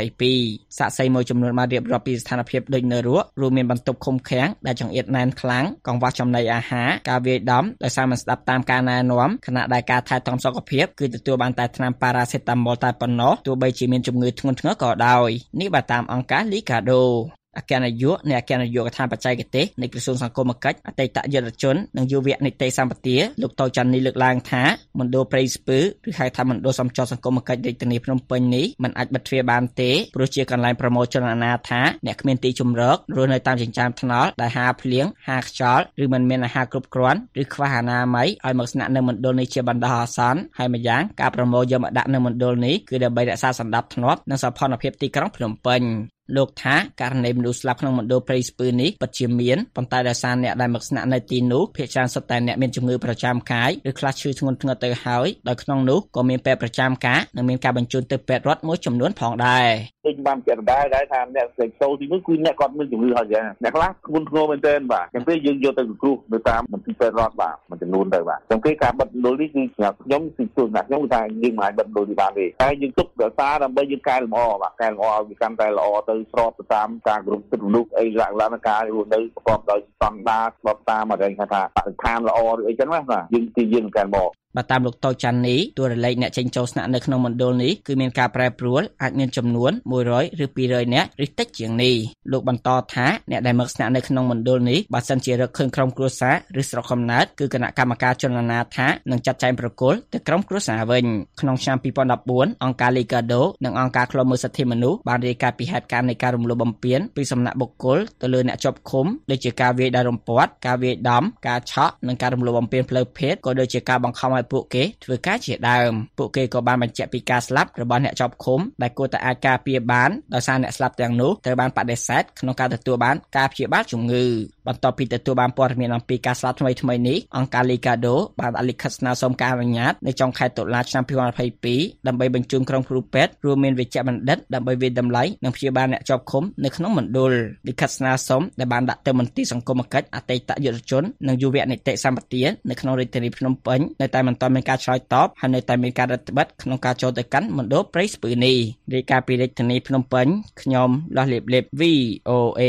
2022សាក្សីមួយចំនួនបានរៀបរាប់ពីស្ថានភាពដូចនៅរស់រួមមានបន្ទប់ឃុំឃាំងដែលចង្អៀតណែនខ្លាំងកង្វះចំណីអាហារការវាយដំដោយសារមិនស្ដាប់តាមការណែនាំខណៈដែលការថែទាំសុខភាពគឺទទួលបានតែថ្នាំប៉ារ៉ាសេតាមុលតែប៉ុណ្ណោះទោះបីជាមានជំងឺធ្ងន់ធ្ងរក៏ដោយនេះបើតាមអង្គការ Ligado អគ្គនាយកនៃអគ្គនាយកដ្ឋានបច្ចេកទេសនៃក្រសួងសង្គមគិច្ចអតីតយុវជននិងយុវនីតិសម្បទាលោកតូច័ន្ទនេះលើកឡើងថាមណ្ឌលព្រៃស្ពឺឬហៅថាមណ្ឌលសំចតសង្គមគិច្ចរាជធានីភ្នំពេញនេះមិនអាចបិទទ្វារបានទេព្រោះជាកន្លែងប្រមូលជនអនាថាអ្នកគ្មានទីជម្រករស់នៅតាមចិញ្ចើមថ្នល់ដែលហាភ្លៀងហាខ្យល់ឬមិនមានអាហារគ្រប់គ្រាន់ឬខ្វះអនាម័យឲ្យមកស្នាក់នៅមណ្ឌលនេះជាបណ្ដោះអាសន្នហើយម្យ៉ាងការប្រមូលយកមកដាក់នៅមណ្ឌលនេះគឺដើម្បីរក្សាសណ្ដាប់ធ្នាប់និងសោភ័ណភាពទីក្រុងភ្នំពេញលោកថាករណីមនុស្សស្លាប់ក្នុងមណ្ឌលព្រៃស្ពឺនេះពិតជាមានប៉ុន្តែដោយសារអ្នកដែលមកស្នាក់នៅទីនោះភាគច្រើនសុទ្ធតែអ្នកមានជំងឺប្រចាំកាយឬខ្លះឈឺធ្ងន់ធ្ងរទៅហើយដោយក្នុងនោះក៏មានពេទ្យប្រចាំការនិងមានការបញ្ជូនទៅពេទ្យរដ្ឋមួយចំនួនផងដែរដូចបានចាត់ដែរថាអ្នកផ្សេងតូចទីនោះគឺអ្នកគាត់មានជំងឺហើយចឹងអ្នកខ្លះធ្ងន់ធ្ងរមែនទែនបាទចឹងពេលយើងយកទៅសង្គ្រោះនៅតាមមន្ទីរពេទ្យរដ្ឋបាទមួយចំនួនទៅបាទចឹងពេលការបិទមណ្ឌលនេះគឺខ្ញុំគឺទស្សនៈខ្ញុំថាយើងមិនអាចបិទមណ្ឌលនេះបានទេតែយើងទុករក្សាដើម្បីយើងកែលម្អបាទកែលម្អឲ្យវាកាន់តែល្អទៅស្របទៅតាមការគ្រប់គ្រងមនុស្សអីឡើងការរស់នៅប្រកបដោយស្តង់ដារស្របតាមអីគេថាបរិស្ថានល្អឬអីចឹងណាបាទយើងកែលម្អបើតាមលោកតូច័ន្ទនេះតួរលេខអ្នកចេញចូលស្នាក់នៅក្នុងមណ្ឌលនេះគឺមានការប្រែប្រួលអាចមានចំនួន100ឬ200នាក់ឬតិចជាងនេះលោកបន្តថាអ្នកដែលមកស្នាក់នៅក្នុងមណ្ឌលនេះបើសិនជារកឃើញក្រុមគ្រួសារឬស្រុកកំណើតគឺគណៈកម្មការជនអនាថានឹងចាត់ចែងប្រគល់ទៅក្រុមគ្រួសារវិញក្នុងឆ្នាំ2014អង្គការ Ligado និងអង្គការឃ្លាំមើលសិទ្ធិមនុស្សបានរាយការណ៍ពីហេតុការណ៍នៃការរំលោភបំពានពីសំណាក់បុគ្គលទៅលើអ្នកជាប់ឃុំដូចជាការវាយដោយរំពាត់ការវាយដំការឆក់និងការរំលោភបំពានផ្លូវភេទក៏ដូចជាការបង្ខំឲ្យពួកគេធ្វើការជាដើមពួកគេក៏បានបញ្ជាក់ពីការស្លាប់របស់អ្នកជាប់ឃុំដែលគួរតែអាចការពារបានដោយសារអ្នកស្លាប់ទាំងនោះត្រូវបានបដិសេធក្នុងការទទួលបានការព្យាបាលជំងឺបន្ទាប់ពីទទួលបានព័ត៌មានអំពីការស្លាប់ថ្មីនេះអង្គការ Ligado បានអនុញ្ញាតស្នើសុំការអនុញ្ញាតនៅចុងខែតុលាឆ្នាំ2022ដើម្បីបញ្ជូនក្រុមគ្រូពេទ្យរួមមានវេជ្ជបណ្ឌិតដើម្បីវិនិច្ឆ័យតម្លៃនិងព្យាបាលអ្នកជាប់ឃុំនៅក្នុងមណ្ឌលលិខិតស្នើសុំដែលបានដាក់ទៅមន្ទីរសង្គមគិច្ចអតីតយុវជននិងយុវនីតិសម្បទានៅក្នុងរាជធានីភ្នំពេញនៅតែមិនទាន់មានការឆ្លើយតបហើយនៅតែមានការរឹតបន្តឹងក្នុងការចូលទៅកាន់មណ្ឌលព្រៃស្ពឺនេះរាយការណ៍ពីរាជធានីភ្នំពេញខ្ញុំលោះលៀបលេប VOA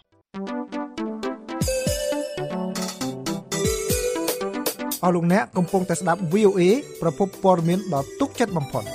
អស់លោកអ្នកកំពុងតែស្ដាប់ VOA ប្រភពព័ត៌មានដ៏ទុកចិត្តបំផុត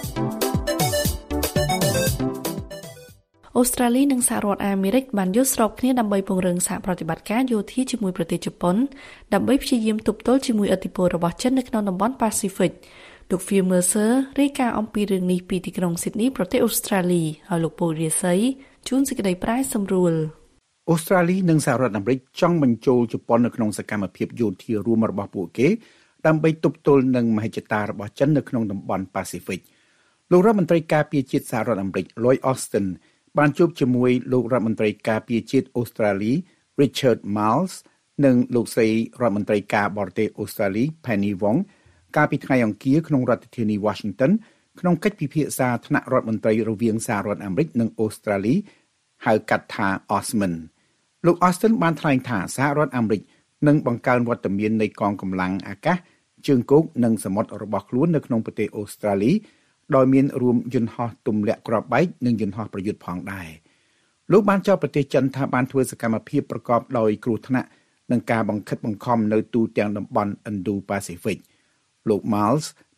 អូស្ត្រាលីនិងសហរដ្ឋអាមេរិកបានយល់ស្របគ្នាដើម្បីពង្រឹងសហប្រតិបត្តិការយោធាជាមួយប្រទេសជប៉ុនដើម្បីព្យាយាមទប់ទល់ជាមួយឥទ្ធិពលរបស់ចិននៅក្នុងតំបន់ប៉ាស៊ីហ្វិកលោក Phil Mercer រាយការណ៍អំពីរឿងនេះពីទីក្រុង Sydney ប្រទេសអូស្ត្រាលីហើយលោកពូរិស័យជួនសេចក្តីប្រាយសម្រួលអូស្ត្រាលីនិងសហរដ្ឋអាមេរិកចង់បញ្ចូលជប៉ុននៅក្នុងសកម្មភាពយោធារួមរបស់ពួកគេដើម្បីទប់ទល់នឹងមហិច្ឆតារបស់ចិននៅក្នុងតំបន់ប៉ាស៊ីហ្វិកលោករដ្ឋមន្ត្រីការពារជាតិសហរដ្ឋអាមេរិក Lloyd Austin បានជួបជាមួយលោករដ្ឋមន្ត្រីការពារជាតិអូស្ត្រាលី Richard Marles និងលោកស្រីរដ្ឋមន្ត្រីការបរទេសអូស្ត្រាលី Penny Wong កាលពីថ្ងៃអង្គារក្នុងរដ្ឋធានី Washington ក្នុងកិច្ចពិភាក្សាថ្នាក់រដ្ឋមន្ត្រីរវាងសហរដ្ឋអាមេរិកនិងអូស្ត្រាលីហៅកាត់ថា OSMAN លោក Austin បានថ្លែងថាសហរដ្ឋអាមេរិកនឹងបង្កើនវត្តមាននៃកងកម្លាំងអាកាសជើងគោកនិងសមុទ្ររបស់ខ្លួននៅក្នុងប្រទេសអូស្ត្រាលីដោយមានរួមយន្តហោះទម្លាក់គ្រាប់បែកនិងយន្តហោះប្រយុទ្ធផងដែរលោកបានចោទប្រទេសចិនថាបានធ្វើសកម្មភាពប្រកបដោយគ្រោះថ្នាក់និងការបង្ខិតបង្ខំនៅទូទាំងតំបន់ Indo-Pacific លោក Miles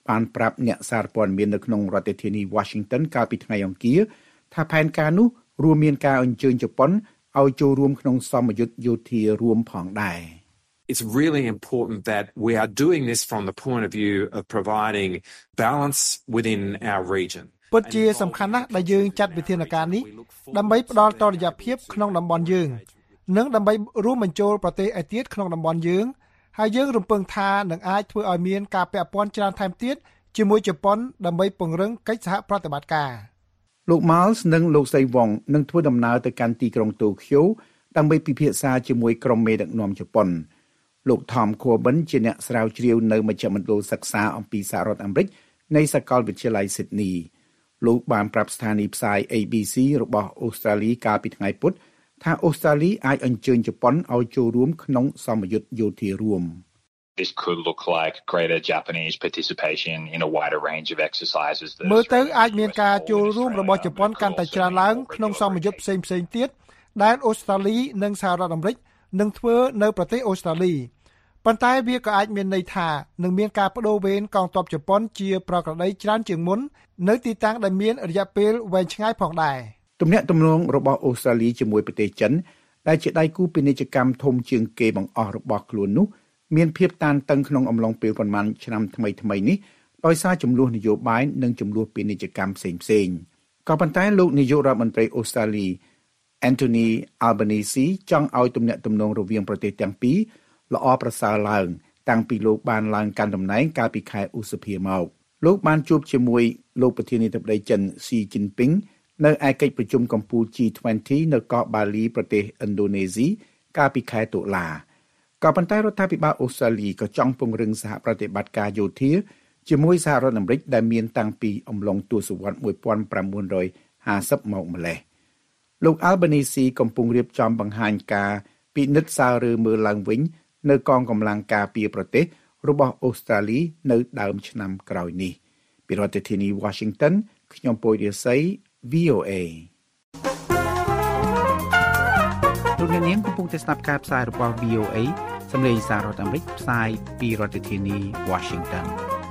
បានប្រាប់អ្នកសារព័ត៌មាននៅក្នុងរដ្ឋធានី Washington កាលពីថ្ងៃអង្គារថាផែនការនោះរួមមានការអញ្ជើញជប៉ុនឲ្យចូលរួមក្នុងសមយុទ្ធយោធារួមផងដែរ It's really important that we are doing this from the point of view of providing balance within our region. ពិតជាសំខាន់ណាស់ដែលយើងចាត់វិធានការនេះដើម្បីផ្ដល់តុល្យភាពក្នុងតំបន់យើងនិងដើម្បីរួមបញ្ចូលប្រទេសឯទៀតក្នុងតំបន់យើងហើយយើងរំពឹងថានឹងអាចធ្វើឲ្យមានការពាក់ព័ន្ធច្រើនថែមទៀតជាមួយជប៉ុនដើម្បីពង្រឹងកិច្ចសហប្រតិបត្តិការលោក Miles និងលោកស្រី Wong នឹងធ្វើដំណើរទៅកាន់ទីក្រុង Tokyo ដើម្បីពិភាក្សាជាមួយក្រុមមេដឹកនាំជប៉ុនលោក Tom Corbin ជាអ្នកស្រាវជ្រាវនៅមជ្ឈមណ្ឌលសិក្សាអំពីសហរដ្ឋអាមេរិកនៃសាកលវិទ្យាល័យ Sydney លោកបានប្រាប់ស្ថានីយ៍ផ្សាយ ABC របស់អូស្ត្រាលីកាលពីថ្ងៃពុធថាអូស្ត្រាលីអាចអញ្ជើញជប៉ុនឲ្យចូលរួមក្នុងសមយុទ្ធយោធារួម This could look like greater Japanese participation in a wider range of exercises. មើលទៅអាចមានការចូលរួមរបស់ជប៉ុនកាន់តែច្រើនឡើងក្នុងសមយុទ្ធផ្សេងៗទៀតដែលអូស្ត្រាលីនិងសហរដ្ឋអាមេរិកនឹងធ្វើនៅប្រទេសអូស្ត្រាលីប៉ុន្តែវាក៏អាចមានន័យថានឹងមានការបដូរវេនកងទ័ពជប៉ុនជាប្រក្រតីច្រើនជាងមុននៅទីតាំងដែលមានរយៈពេលវែងឆ្ងាយផងដែរទំនាក់ទំនងរបស់អូស្ត្រាលីជាមួយប្រទេសចិនដែលជាដៃគូពាណិជ្ជកម្មធំជាងគេបង្អស់របស់ខ្លួននោះមានភាពតានតឹងក្នុងអំឡុងពេលប្រមាណឆ្នាំថ្មីនេះដោយសារចំនួននយោបាយនិងចំនួនពាណិជ្ជកម្មផ្សេងៗក៏ប៉ុន្តែលោកនាយករដ្ឋមន្ត្រីអូស្ត្រាលី Anthony Albanese ចង់ឲ្យទំនាក់ទំនងរវាងប្រទេសទាំងពីរល្អប្រសើរឡើងតាំងពីលោកបានឡើងកាន់តំណែងកាលពីខែឧសភាមកលោកបានជួបជាមួយលោកប្រធានាធិបតីចិន Xi Jinping នៅឯកិច្ចប្រជុំកំពូល G20 នៅកោះបាលីប្រទេសឥណ្ឌូនេស៊ីកាលពីខែតុលាក៏ប៉ុន្តែរដ្ឋាភិបាលអូស្ត្រាលីក៏ចង់ពង្រឹងសហប្រតិបត្តិការយោធាជាមួយសហរដ្ឋអាមេរិកដែលមានតាំងពីអំឡុងទសវត្សរ៍1950មកម្លេះលោក Albanese កំពុងរៀបចំបង្ហាញការពិនិត្យសាររើមើលឡើងវិញនៅកងកម្លាំងការពារប្រទេសរបស់អូស្ត្រាលីនៅដើមឆ្នាំក្រោយនេះពីរដ្ឋធានី Washington ខ្ញុំពូរិស័យ VOA លោកអ្នកនាងកំពុងតែស្ដាប់ការផ្សាយរបស់ VOA សម្លេងសាររដ្ឋអាមេរិកផ្សាយពីរដ្ឋធានី Washington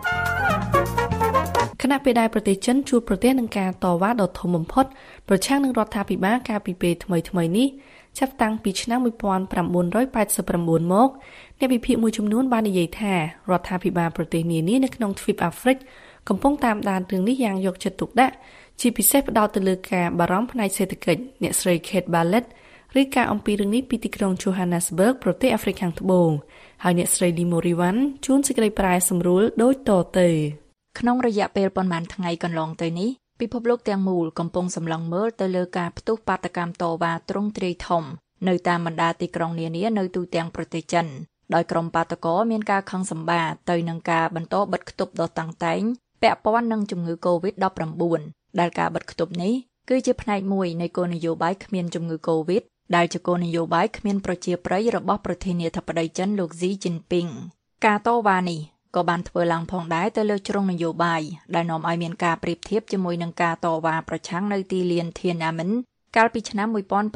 ខណៈពេលដែលប្រទេសចិនជួបប្រទះនឹងការតវ៉ាដ៏ធំបំផុតប្រឆាំងនឹងរដ្ឋាភិបាលកាលពីពេលថ្មីៗនេះចាប់តាំងពីឆ្នាំ1989មកអ្នកវិភាគមួយចំនួនបាននិយាយថារដ្ឋាភិបាលប្រទេសនានានៅក្នុងទ្វីបអាហ្វ្រិកកំពុងតាមដានរឿងនេះយ៉ាងយកចិត្តទុកដាក់ជាពិសេសផ្ដោតទៅលើការបារម្ភផ្នែកសេដ្ឋកិច្ចអ្នកស្រី Kate Bartlett ឬការអំពីរឿងនេះពីទីក្រុង Johannesburg ប្រទេសអាហ្វ្រិកខាងត្បូងហើយអ្នកស្រី Limo Riwan ជួនសេចក្តីប្រែសម្រួលដូចតទៅក្នុងរយៈពេលប៉ុន្មានថ្ងៃកន្លងទៅនេះពិភពលោកទាំងមូលកំពុងសម្លឹងមើលទៅលើការផ្ទុះបាតកម្មតវ៉ាទ្រង់ទ្រាយធំនៅតាមបណ្ដាទីក្រុងនានានៅទូទាំងប្រទេសចិនដោយក្រុមបាតកោមានការខឹងសម្បាទៅនឹងការបន្តបិទគប់ដ៏តាំងតែងពាក់ព័ន្ធនឹងជំងឺ COVID-19 ដែលការបិទគប់នេះគឺជាផ្នែកមួយនៃគោលនយោបាយគ្មានជំងឺ COVID ដែលជាគោលនយោបាយគ្មានប្រជាប្រិយរបស់ប្រធានាធិបតីចិនលោក Xi Jinping ការតវ៉ានេះក៏បានធ្វើឡើងផងដែរទៅលើជ្រុងនយោបាយដែលនាំឲ្យមានការប្រៀបធៀបជាមួយនឹងការតវ៉ាប្រឆាំងនៅទីលាន Tiananmen កាលពីឆ្នាំ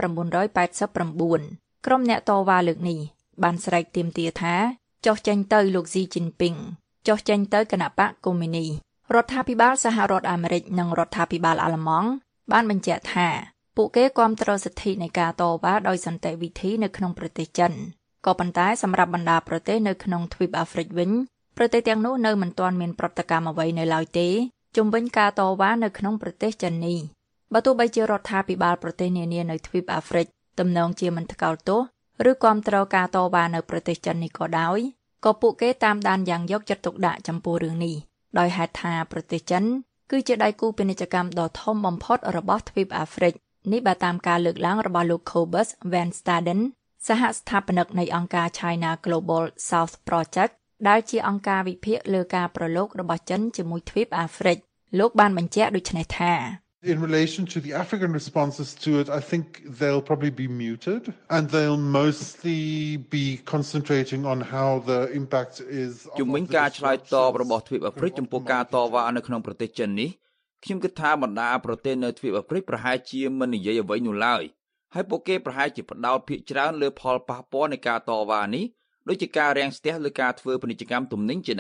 1989ក្រុមអ្នកតវ៉ាលើកនេះបានស្រែកទាមទារថាចុះចេញទៅលោក Xi Jinping ចុះចេញទៅគណបក្សកុម្មុយនីរដ្ឋាភិបាលសហរដ្ឋអាមេរិកនិងរដ្ឋាភិបាលអាល្លឺម៉ង់បានបញ្ជាក់ថាពួកគេគាំទ្រសិទ្ធិនៃការតវ៉ាដោយសន្តិវិធីនៅក្នុងប្រទេសចិនក៏ប៉ុន្តែសម្រាប់បណ្ដាប្រទេសនៅក្នុងទ្វីបអាហ្វ្រិកវិញប្រទេសទាំងនោះនៅមិនទាន់មានប្រតិកម្មអ្វីនៅឡើយទេជុំវិញការតវ៉ានៅក្នុងប្រទេសចិននេះបើទោះបីជារដ្ឋាភិបាលប្រទេសនានានៅទ្វីបអាហ្វ្រិកទំនងជាមិនថ្កោលទោសឬគាំទ្រការតវ៉ានៅប្រទេសចិននេះក៏ដោយក៏ពួកគេតាមដានយ៉ាងយកចិត្តទុកដាក់ចំពោះរឿងនេះដោយហេតុថាប្រទេសចិនគឺជាដៃគូពាណិជ្ជកម្មដ៏ធំបំផុតរបស់ទ្វីបអាហ្វ្រិកនេះបើតាមការលើកឡើងរបស់លោក Cobus Van Staden សហស្ថាបនិកនៃអង្គការ China Global South Project ដែលជាអង្គការវិភាគលើការប្រឡូករបស់ចិនជាមួយទ្វីបអាហ្វ្រិកលោកបានបញ្ជាក់ដូចនេះថា In relation to the African responses to it, I think they'll probably be muted and they'll mostly be concentrating on how the impact is ជំវិញការឆ្លើយតបរបស់ទ្វីបអាហ្វ្រិកចំពោះការតវ៉ានៅក្នុងប្រទេសចិននេះខ្ញុំគិតថាបណ្ដាប្រទេសនៅទ្វីបអាហ្វ្រិកប្រហែលជាមិននិយាយអ្វីនោះឡើយហើយពួកគេប្រហែលជាផ្ដោតភាគច្រើនលើផលប៉ះពាល់នៃការតវ៉ានេះដូចជាការរាំងស្ទះលើការធ្វើពាណិជ្ជកម្មទំនិញជាដើម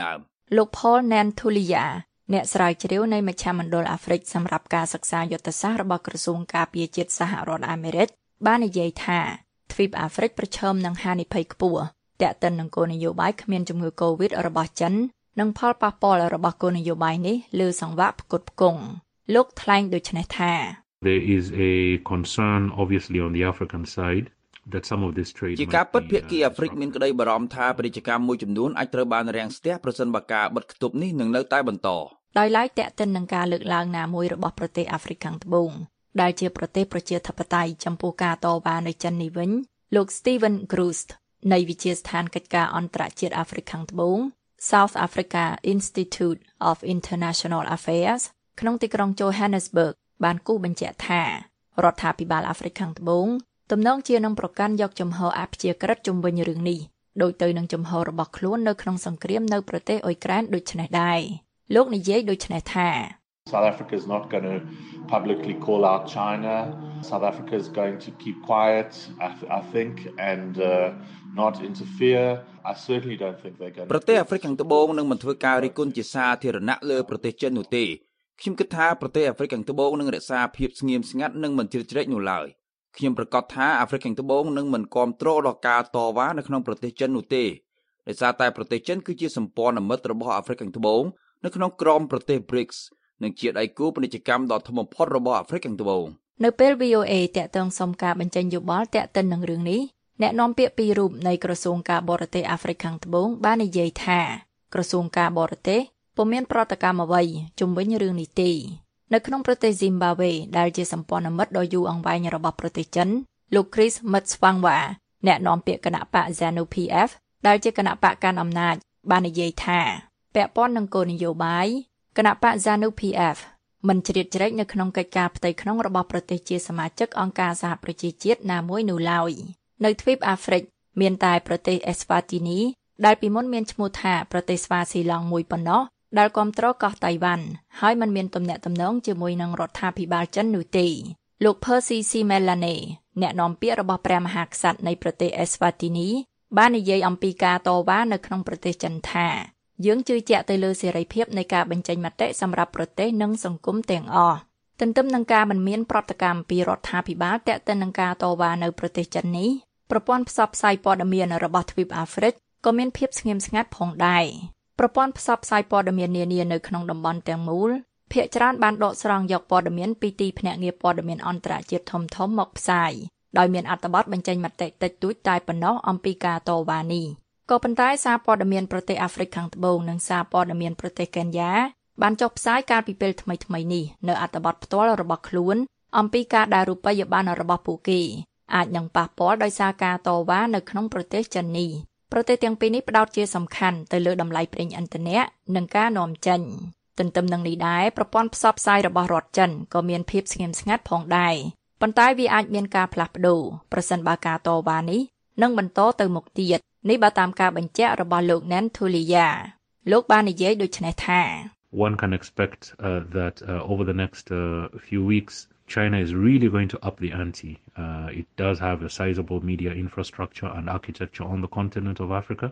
លោក Paul Nantulia អ្នកស្រាវជ្រាវនៃមជ្ឈមណ្ឌលអាហ្វ្រិកសម្រាប់ការសិក្សាយុទ្ធសាស្ត្ររបស់ក្រសួងការពារជាតិសហរដ្ឋអាមេរិកបាននិយាយថាទ្វីបអាហ្វ្រិកប្រឈមនឹងហានិភ័យខ្ពស់ទាក់ទិននឹងគោលនយោបាយគ្មានជំងឺ Covid របស់ចិននិងផលប៉ះពាល់របស់គោលនយោបាយនេះលើសង្វាក់ផ្គត់ផ្គង់លោកថ្លែងដូចនេះថា There is a concern obviously on the African side that some of this trade ជាការពិតភាគីអាហ្វ្រិកមានក្តីបារម្ភថាពាណិជ្ជកម្មមួយចំនួនអាចត្រូវបានរាំងស្ទះប្រសិនបើការបិទគប់នេះនឹងនៅតែបន្តដោយឡែកទាក់ទិននឹងការលើកឡើងណាមួយរបស់ប្រទេសអាហ្វ្រិកខាងត្បូងដែលជាប្រទេសប្រជាធិបតេយ្យចំពោះការតវ៉ានៅចិននេះវិញលោក Steven Grust នៃវិទ្យាស្ថានកិច្ចការអន្តរជាតិអាហ្វ្រិកខាងត្បូង South Africa Institute of International Affairs ក្នុងទីក្រុង Johannesburg បានគូសបញ្ជាក់ថារដ្ឋាភិបាលអាហ្វ្រិកខាងត្បូងទំនងជានឹងប្រកាន់យកជំហរអព្យាក្រឹតជុំវិញរឿងនេះដោយទៅនឹងជំហររបស់ខ្លួននៅក្នុងសង្គ្រាមនៅប្រទេសអ៊ុយក្រែនដូចនេះដែរលោកនិយាយដូចនេះថា South Africa is not going to publicly call out China. South Africa is going to keep quiet, I think, and not interfere. I certainly don't think they're going to. ប្រទេសអាហ្វ្រិកខាងត្បូងនឹងមិនធ្វើការរិះគន់ជាសាធារណៈលើប្រទេសចិននោះទេខ្ញុំគិតថាប្រទេសអាហ្វ្រិកខាងត្បូងនឹងរក្សាភាពស្ងៀមស្ងាត់និងមិនជ្រៀតជ្រែកនោះឡើយខ្ញុំប្រកាសថាអាហ្វ្រិកខាងត្បូងនឹងមិនគាំទ្រដល់ការតវ៉ានៅក្នុងប្រទេសចិននោះទេដោយសារតែប្រទេសចិនគឺជាសម្ព័ន្ធមិត្តរបស់អាហ្វ្រិកខាងត្បូងនៅក្នុងក្រុមប្រទេស BRICS និងជាដៃគូពាណិជ្ជកម្មដ៏ធំបំផុតរបស់អាហ្វ្រិកខាងត្បូងនៅពេល VOA តាក់ទងសុំការបញ្ចេញយោបល់តាក់ទិននឹងរឿងនេះអ្នកនាំពាក្យពីររូបនៃក្រសួងការបរទេសអាហ្វ្រិកខាងត្បូងបាននិយាយថាក្រសួងការបរទេសពុំមានប្រតិកម្មអ្វីជុំវិញរឿងនេះទេនៅក្នុងប្រទេស Zimbabwe ដែលជាសម្ព័ន្ធមិត្តដ៏យូរអង្វែងរបស់ប្រទេសចិនលោក Chris Mutsvangwa អ្នកនាំពាក្យគណៈបក ZANU-PF ដែលជាគណៈបកកាន់អំណាចបាននិយាយថាពាក់ព័ន្ធនឹងគោលនយោបាយគណៈបក ZANU-PF មិនជ្រៀតជ្រែកនៅក្នុងកិច្ចការផ្ទៃក្នុងរបស់ប្រទេសជាសមាជិកអង្គការសហប្រជាជាតិណាមួយនោះឡើយនៅទ្វីបអាហ្វ្រិកមានតែប្រទេស Eswatini ដែលពីមុនមានឈ្មោះថាប្រទេសស្វាស៊ីឡង់មួយប៉ុណ្ណោះដែលគាំទ្រកោះតៃវ៉ាន់ហើយมันមានទំនាក់ទំនងជាមួយនឹងរដ្ឋាភិបាលចិននោះទេលោក Percy Simelane អ្នកនាំពាក្យរបស់ព្រះមហាក្សត្រនៃប្រទេស Eswatini បាននិយាយអំពីការតវ៉ានៅក្នុងប្រទេសចិនថាយើងជឿជាក់ទៅលើសេរីភាពនៃការបញ្ចេញមតិសម្រាប់ប្រទេសនិងសង្គមទាំងអស់ទន្ទឹមនឹងការមិនមានប្រតិកម្មពីរដ្ឋាភិបាលទាក់ទិននឹងការតវ៉ានៅប្រទេសចិននេះប្រព័ន្ធផ្សព្វផ្សាយព័ត៌មានរបស់ទ្វីបអាហ្វ្រិកក៏មានភាពស្ងៀមស្ងាត់ផងដែរប្រព័ន្ធផ្សព្វផ្សាយព័ត៌មាននានានៅក្នុងតំបន់ទាំងមូលភាគច្រើនបានដកស្រង់យកព័ត៌មានពីទីភ្នាក់ងារព័ត៌មានអន្តរជាតិធំៗមកផ្សាយដោយមានអត្ថបទបញ្ចេញមតិតិចតួចតែប៉ុណ្ណោះអំពីការតវ៉ានេះក៏ប៉ុន្តែសារព័ត៌មានប្រទេសអាហ្វ្រិកខាងត្បូងនិងសារព័ត៌មានប្រទេសកេនយ៉ាបានចុះផ្សាយកាលពីពេលថ្មីៗនេះនៅអត្ថបទផ្ទាល់របស់ខ្លួនអំពីការដែលរូបិយប័ណ្ណរបស់ពួកគេអាចនឹងប៉ះពាល់ដោយសារការតវ៉ានៅក្នុងប្រទេសចិននេះប្រទេសទាំងពីរនេះផ្ដោតជាសំខាន់ទៅលើតម្លៃប្រេងឥន្ធនៈនិងការនាំចេញទន្ទឹមនឹងនេះដែរប្រព័ន្ធផ្សព្វផ្សាយរបស់រដ្ឋចិនក៏មានភាពស្ងៀមស្ងាត់ផងដែរប៉ុន្តែវាអាចមានការផ្លាស់ប្ដូរប្រសិនបើការតវ៉ានេះនឹងបន្តទៅមុខទៀតនេះបើតាមការបញ្ជាក់របស់លោក Nantulia លោកបាននិយាយដូចនេះថា One can expect that over the next few weeks China is really going to up the ante. It does have a sizable media infrastructure and architecture on the continent of Africa.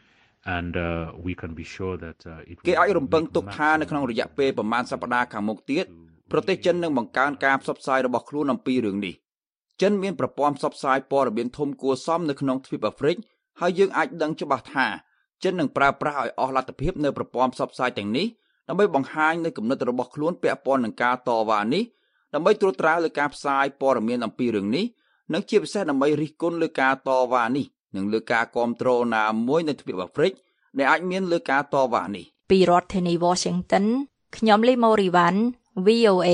And we can be sure that it គេអាចរំពឹងទុកថានៅក្នុងរយៈពេលប្រមាណសប្តាហ៍ខាងមុខទៀតប្រទេសចិននឹងបង្កើនការផ្សព្វផ្សាយរបស់ខ្លួនអំពីរឿងនេះចិនមានប្រព័ន្ធផ្សព្វផ្សាយព័ត៌មានធំគួរសមនៅក្នុងទ្វីបអាហ្វ្រិកហើយយើងអាចដឹងច្បាស់ថាចិននឹងប្រើប្រាស់ឲ្យអស់លទ្ធភាពនៅប្រព័ន្ធផ្សព្វផ្សាយទាំងនេះដើម្បីបង្ហាញនៅគំនិតរបស់ខ្លួនពាក់ព័ន្ធនឹងការតវ៉ានេះដើម្បីត្រួតត្រាលើការផ្សាយព័ត៌មានអំពីរឿងនេះនិងជាពិសេសដើម្បីរិះគន់លើការតវ៉ានេះនិងលើការគាំទ្រណាមួយនៅទ្វីបអាហ្វ្រិកដែលអាចមានលើការតវ៉ានេះពីរដ្ឋធានី Washington ខ្ញុំលីម៉ូរីវ៉ាន់ VOA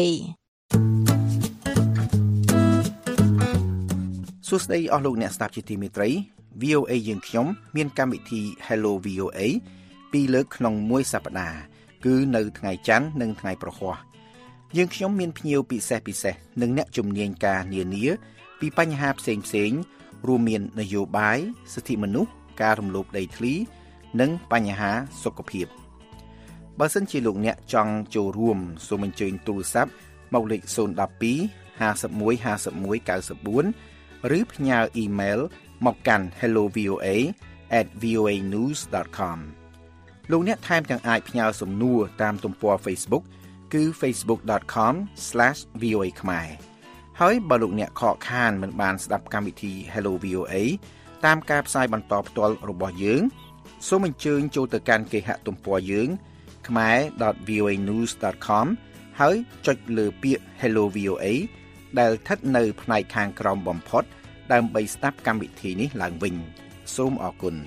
សួស្តីអស់លោកអ្នកស្ដាប់ជាទីមេត្រី VOA យើងខ្ញុំមានកម្មវិធី Hello VOA 2លើកក្នុងមួយសប្តាហ៍គឺនៅថ្ងៃច័ន្ទនិងថ្ងៃប្រហ័សយើងខ្ញុំមានភ្ញៀវពិសេសនិងអ្នកជំនាញការនានាពីបញ្ហាផ្សេងរួមមាននយោបាយសិទ្ធិមនុស្សការរំលោភដីធ្លីនិងបញ្ហាសុខភាពបើសិនជាលោកអ្នកចង់ចូលរួមសូមអញ្ជើញទូរស័ព្ទមកលេខ012 51 51 94ឬផ្ញើអ៊ីមែលមកកាន់ hellovoa@voanews.com លោកអ្នកថែមទាំងអាចផ្ញើសំណួរតាមទំព័រ Facebook គឺ facebook.com/voa ខ្មែរហើយបើលោកអ្នកខកខានមិនបានស្ដាប់កម្មវិធី Hello VOA តាមការផ្សាយបន្តផ្ទាល់របស់យើងសូមអញ្ជើញចូលទៅកាន់គេហទំព័រយើង khmer.voanews.com ហើយចុចលើពាក្យ Hello VOA ដែលស្ថិតនៅផ្នែកខាងក្រោមបំផុតដើម្បីស្ដាប់កម្មវិធីនេះឡើងវិញសូមអរគុណ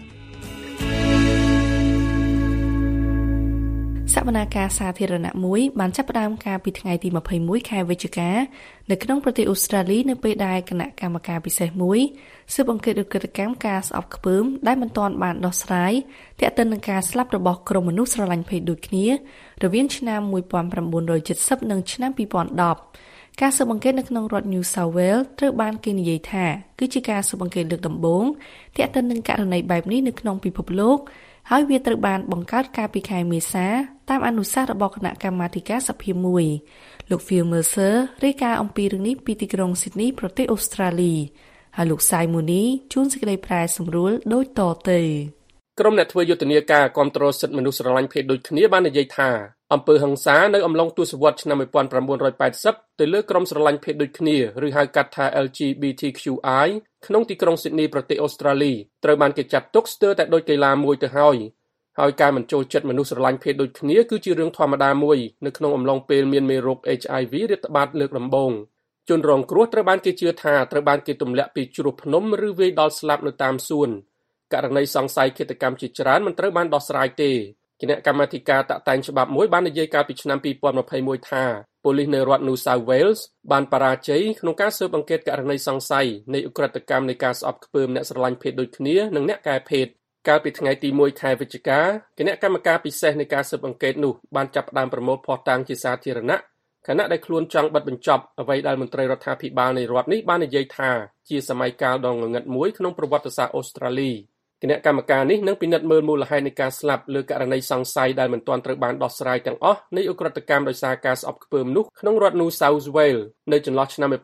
សវនាការសាធារណៈមួយបានចាប់ផ្ដើមការពីថ្ងៃទី21ខែវិច្ឆិកានៅក្នុងប្រទេសអូស្ត្រាលីនៅពេលដែលគណៈកម្មការពិសេសមួយស៊ើបអង្កេតឧក្រិដ្ឋកម្មការស្អប់ខ្ពើមដែលមិនទាន់បានដោះស្រាយទាក់ទិននឹងការស្លាប់របស់ក្រុមមនុស្សស្រឡាញ់ភេទដូចគ្នារវាងឆ្នាំ1970និងឆ្នាំ2010ការស៊ើបអង្កេតនៅក្នុងរដ្ឋ New South Wales ត្រូវបានគេនិយាយថាគឺជាការស៊ើបអង្កេតលើកដំបូងទាក់ទិននឹងករណីបែបនេះនៅក្នុងពិភពលោកហើយវាត្រូវបានបង្កើតកាលពីខែមេសាតាមអនុសាសន៍របស់គណៈកម្មាធិការសភាមួយលោក Phil Mercer រាយការណ៍អំពីរឿងនេះពីទីក្រុង Sydney ប្រទេសអូស្ត្រាលីហើយលោក Simoni ជួនសេចក្តីប្រែសម្រួលដូចតទៅក្រុមអ្នកធ្វើយុទ្ធនាការគាំទ្រសិទ្ធិមនុស្សស្រឡាញ់ភេទដូចគ្នាបាននិយាយថាអំពើហិង្សានៅអំឡុងទសវត្សរ៍ឆ្នាំ1980ទៅលើក្រុមស្រឡាញ់ភេទដូចគ្នាឬហៅកាត់ថា LGBTQI ក្នុងទីក្រុង Sydney ប្រទេសអូស្ត្រាលីត្រូវបានគេចាត់ទុកស្ទើរតែដូចកីឡាមួយទៅហើយការមិនចូលចិត្តមនុស្សស្រឡាញ់ភេទដូចគ្នាគឺជារឿងធម្មតាមួយនៅក្នុងអំឡុងពេលមានមេរោគ HIV រាតត្បាតលើកដំបូងជនរងគ្រោះត្រូវបានគេជឿថាត្រូវបានគេទម្លាក់ពីជ្រោះភ្នំឬវាយដល់ស្លាប់នៅតាមសួនករណីសង្ស័យឃាតកម្មជាច្រើនមិនត្រូវបានដោះស្រាយទេគណៈកម្មាធិការតាក់តែងច្បាប់មួយបាននិយាយកាលពីឆ្នាំ2021ថាប៉ូលីសនៅរដ្ឋ New South Wales បានបរាជ័យក្នុងការស៊ើបអង្កេតករណីសង្ស័យនៃឧក្រិដ្ឋកម្មនៃការស្អប់ខ្ពើមអ្នកស្រឡាញ់ភេទដូចគ្នានិងអ្នកកែភេទកាលពីថ្ងៃទី1ខែវិច្ឆិកាគណៈកម្មការពិសេសនៃការស៊ើបអង្កេតនោះបានចាប់ផ្ដើមប្រមូលភស្តុតាងជាសាធារណៈខណៈដែលខ្លួនចង់បិទបញ្ចប់អ្វីដែលមន្ត្រីរដ្ឋាភិបាលនៃរដ្ឋនេះបាននិយាយថាជាសម័យកាលដ៏ងងឹតមួយក្នុងប្រវត្តិសាស្ត្រអូស្ត្រាលីគណៈកម្មការនេះនឹងពិនិត្យមើលមូលហេតុនៃការស្លាប់លើករណីសង្ស័យដែលមិនទាន់ត្រូវបានដោះស្រាយទាំងអស់នៃឧក្រិដ្ឋកម្មដោយសារការស្អប់ខ្ពើមនោះក្នុងរដ្ឋ New South Wales នៅចន្លោះឆ្នាំ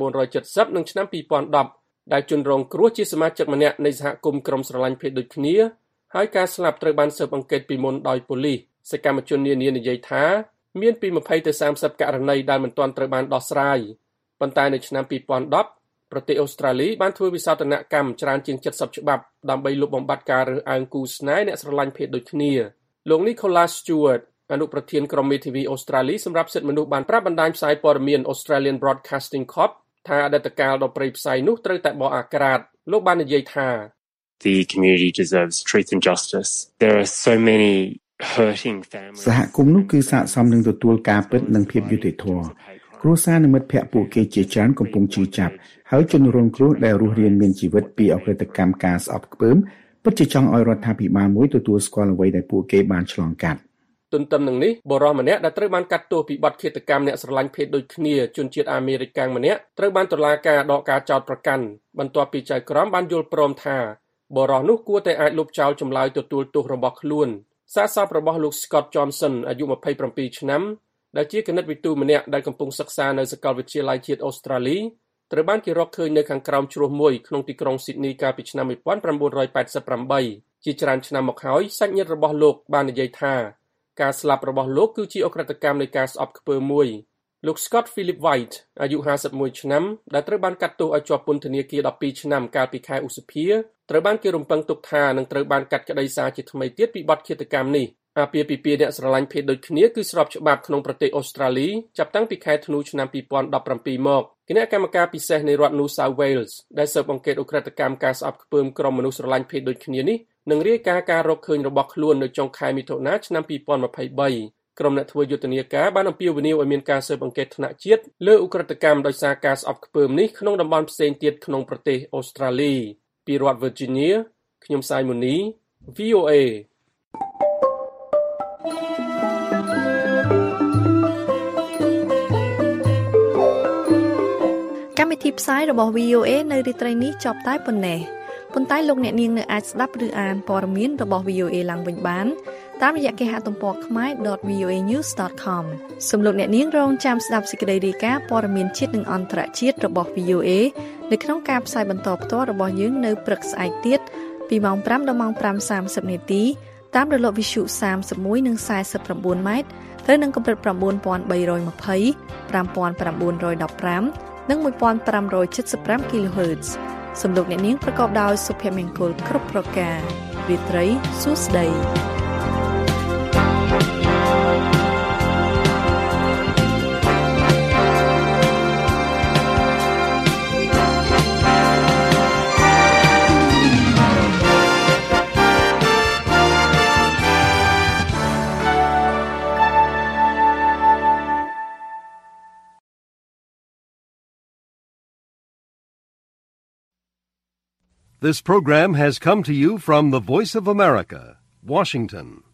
1970និងឆ្នាំ2010ដែលជនរងគ្រោះជាសមាជិកម្នាក់នៃសហគមន៍ក្រុមស្រឡាញ់ភេទដូចគ្នាហើយការស្លាប់ត្រូវបានស៊ើបអង្កេតពីមុនដោយប៉ូលីសសកម្មជននានានិយាយថាមានពី20ទៅ30ករណីដែលមិនទាន់ត្រូវបានដោះស្រាយប៉ុន្តែនៅឆ្នាំ2010ប្រទេសអូស្ត្រាលីបានធ្វើវិសោធនកម្មច្រើនជាង70ច្បាប់ដើម្បីលុបបំបាត់ការរើសអើងគូស្នេហ៍អ្នកស្រឡាញ់ភេទដូចគ្នាលោក Nicholas Stewart អនុប្រធានក្រុមមេធាវីអូស្ត្រាលីសម្រាប់សិទ្ធិមនុស្សបានប្រាប់បណ្ដាញផ្សាយព័ត៌មាន Australian Broadcasting Corp ថាអតីតកាលដ៏ព្រៃផ្សៃនោះត្រូវតែបោះអាក្រាតលោកបាននិយាយថា The community deserves truth and justice. There are so many hurting families. សហគមន៍នោះគឺស័ក្តិសមនឹងទទួលការពិតនិងភាពយុត្តិធម៌គ្រួសារនិងមិត្តភ័ក្តិពួកគេជាច្រើនកំពុងឈឺចាប់ហើយជនរងគ្រោះដែលរស់រានមានជីវិតពីអក្រិតកម្មការស្អប់ខ្ពើមពិតជាចង់ឲ្យរដ្ឋាភិបាលមួយទទួលស្គាល់អ្វីដែលពួកគេបានឆ្លងកាត់ទន្ទឹមនឹងនេះបុរសម្នាក់ដែលត្រូវបានកាត់ទោសពីបទឃាតកម្មអ្នកស្រឡាញ់ភេទដូចគ្នាជនជាតិអាមេរិកម្នាក់ត្រូវបានតុលាការដកការចោទប្រកាន់បន្ទាប់ពីចៅក្រមបានយល់ព្រមថាបុរសនោះគួរតែអាចលុបចោលចម្លើយទទួលទោសរបស់ខ្លួនសារសពរបស់លោក Scott Johnson អាយុ27ឆ្នាំដែលជាគណិតវិទូម្នាក់ដែលកំពុងសិក្សានៅសាកលវិទ្យាល័យជាតិអូស្ត្រាលីត្រូវបានគេរកឃើញនៅខាងក្រោមជ្រោះមួយក្នុងទីក្រុង Sydney កាលពីឆ្នាំ1988ជាច្រើនឆ្នាំមកហើយសាច់ញាតិរបស់លោកបាននិយាយថាការស្លាប់របស់លោកគឺជាឧក្រិដ្ឋកម្មនៃការស្អប់ខ្ពើមមួយលោក Scott Philip White អាយុ51ឆ្នាំដែលត្រូវបានកាត់ទោសឲ្យជាប់ពន្ធនាគារ12ឆ្នាំកាលពីខែឧសភាត្រូវបានគេរំពឹងទុកថានឹងត្រូវបានកាត់ក្តីសារជាថ្មីទៀតពីបទឃាតកម្មនេះអាពាហ៍ពិពាហ៍អ្នកស្រឡាញ់ភេទដូចគ្នាគឺស្របច្បាប់ក្នុងប្រទេសអូស្ត្រាលីចាប់តាំងពីខែធ្នូឆ្នាំ2017មកគណៈកម្មការពិសេសនៃរដ្ឋ New South Wales ដែលស៊ើបអង្កេតឧក្រិដ្ឋកម្មការស្អប់ខ្ពើមក្រុមមនុស្សស្រឡាញ់ភេទដូចគ្នានេះនឹងរាយការណ៍ការរកឃើញរបស់ខ្លួននៅចុងខែមិថុនាឆ្នាំ2023ក្រុមអ្នកធ្វើយុទ្ធនាការបានអំពាវនាវឲ្យមានការស៊ើបអង្កេតថ្នាក់ជាតិលើឧក្រិដ្ឋកម្មដោយសារការស្អប់ខ្ពើមនេះក្នុងតំបន់ផ្សេងទៀតក្នុងប្រទេសអូស្ត្រាលីពីរដ្ឋ Virginia ខ្ញុំ Simoni VOA កម្មវិធីផ្សាយរបស់ VOA នៅរាត្រីនេះចប់តែប៉ុណ្ណេះប៉ុន្តែលោកអ្នកនាងនៅអាចស្ដាប់ឬអានព័ត៌មានរបស់ VOA ឡើងវិញបានតាមរយៈគេហទំព័រ khmer.voanews.com សូមលោកអ្នកនាងរងចាំស្ដាប់សេចក្តីរាយការណ៍ព័ត៌មានជាតិនិងអន្តរជាតិរបស់ VOA នៅក្នុងការផ្សាយបន្តផ្ទាល់របស់យើងនៅព្រឹកស្អែកទៀតពីម៉ោង 5 ដល់ម៉ោង 5:30 នាទីតាមរលកវិទ្យុ31និង49ម៉ែត្រត្រូវនឹងកម្រិត9320 5915និង1575 kHz សំឡេងអ្នកនាងប្រកបដោយសុភមង្គលគ្រប់ប្រការរាត្រីសួស្តី This program has come to you from the Voice of America, Washington.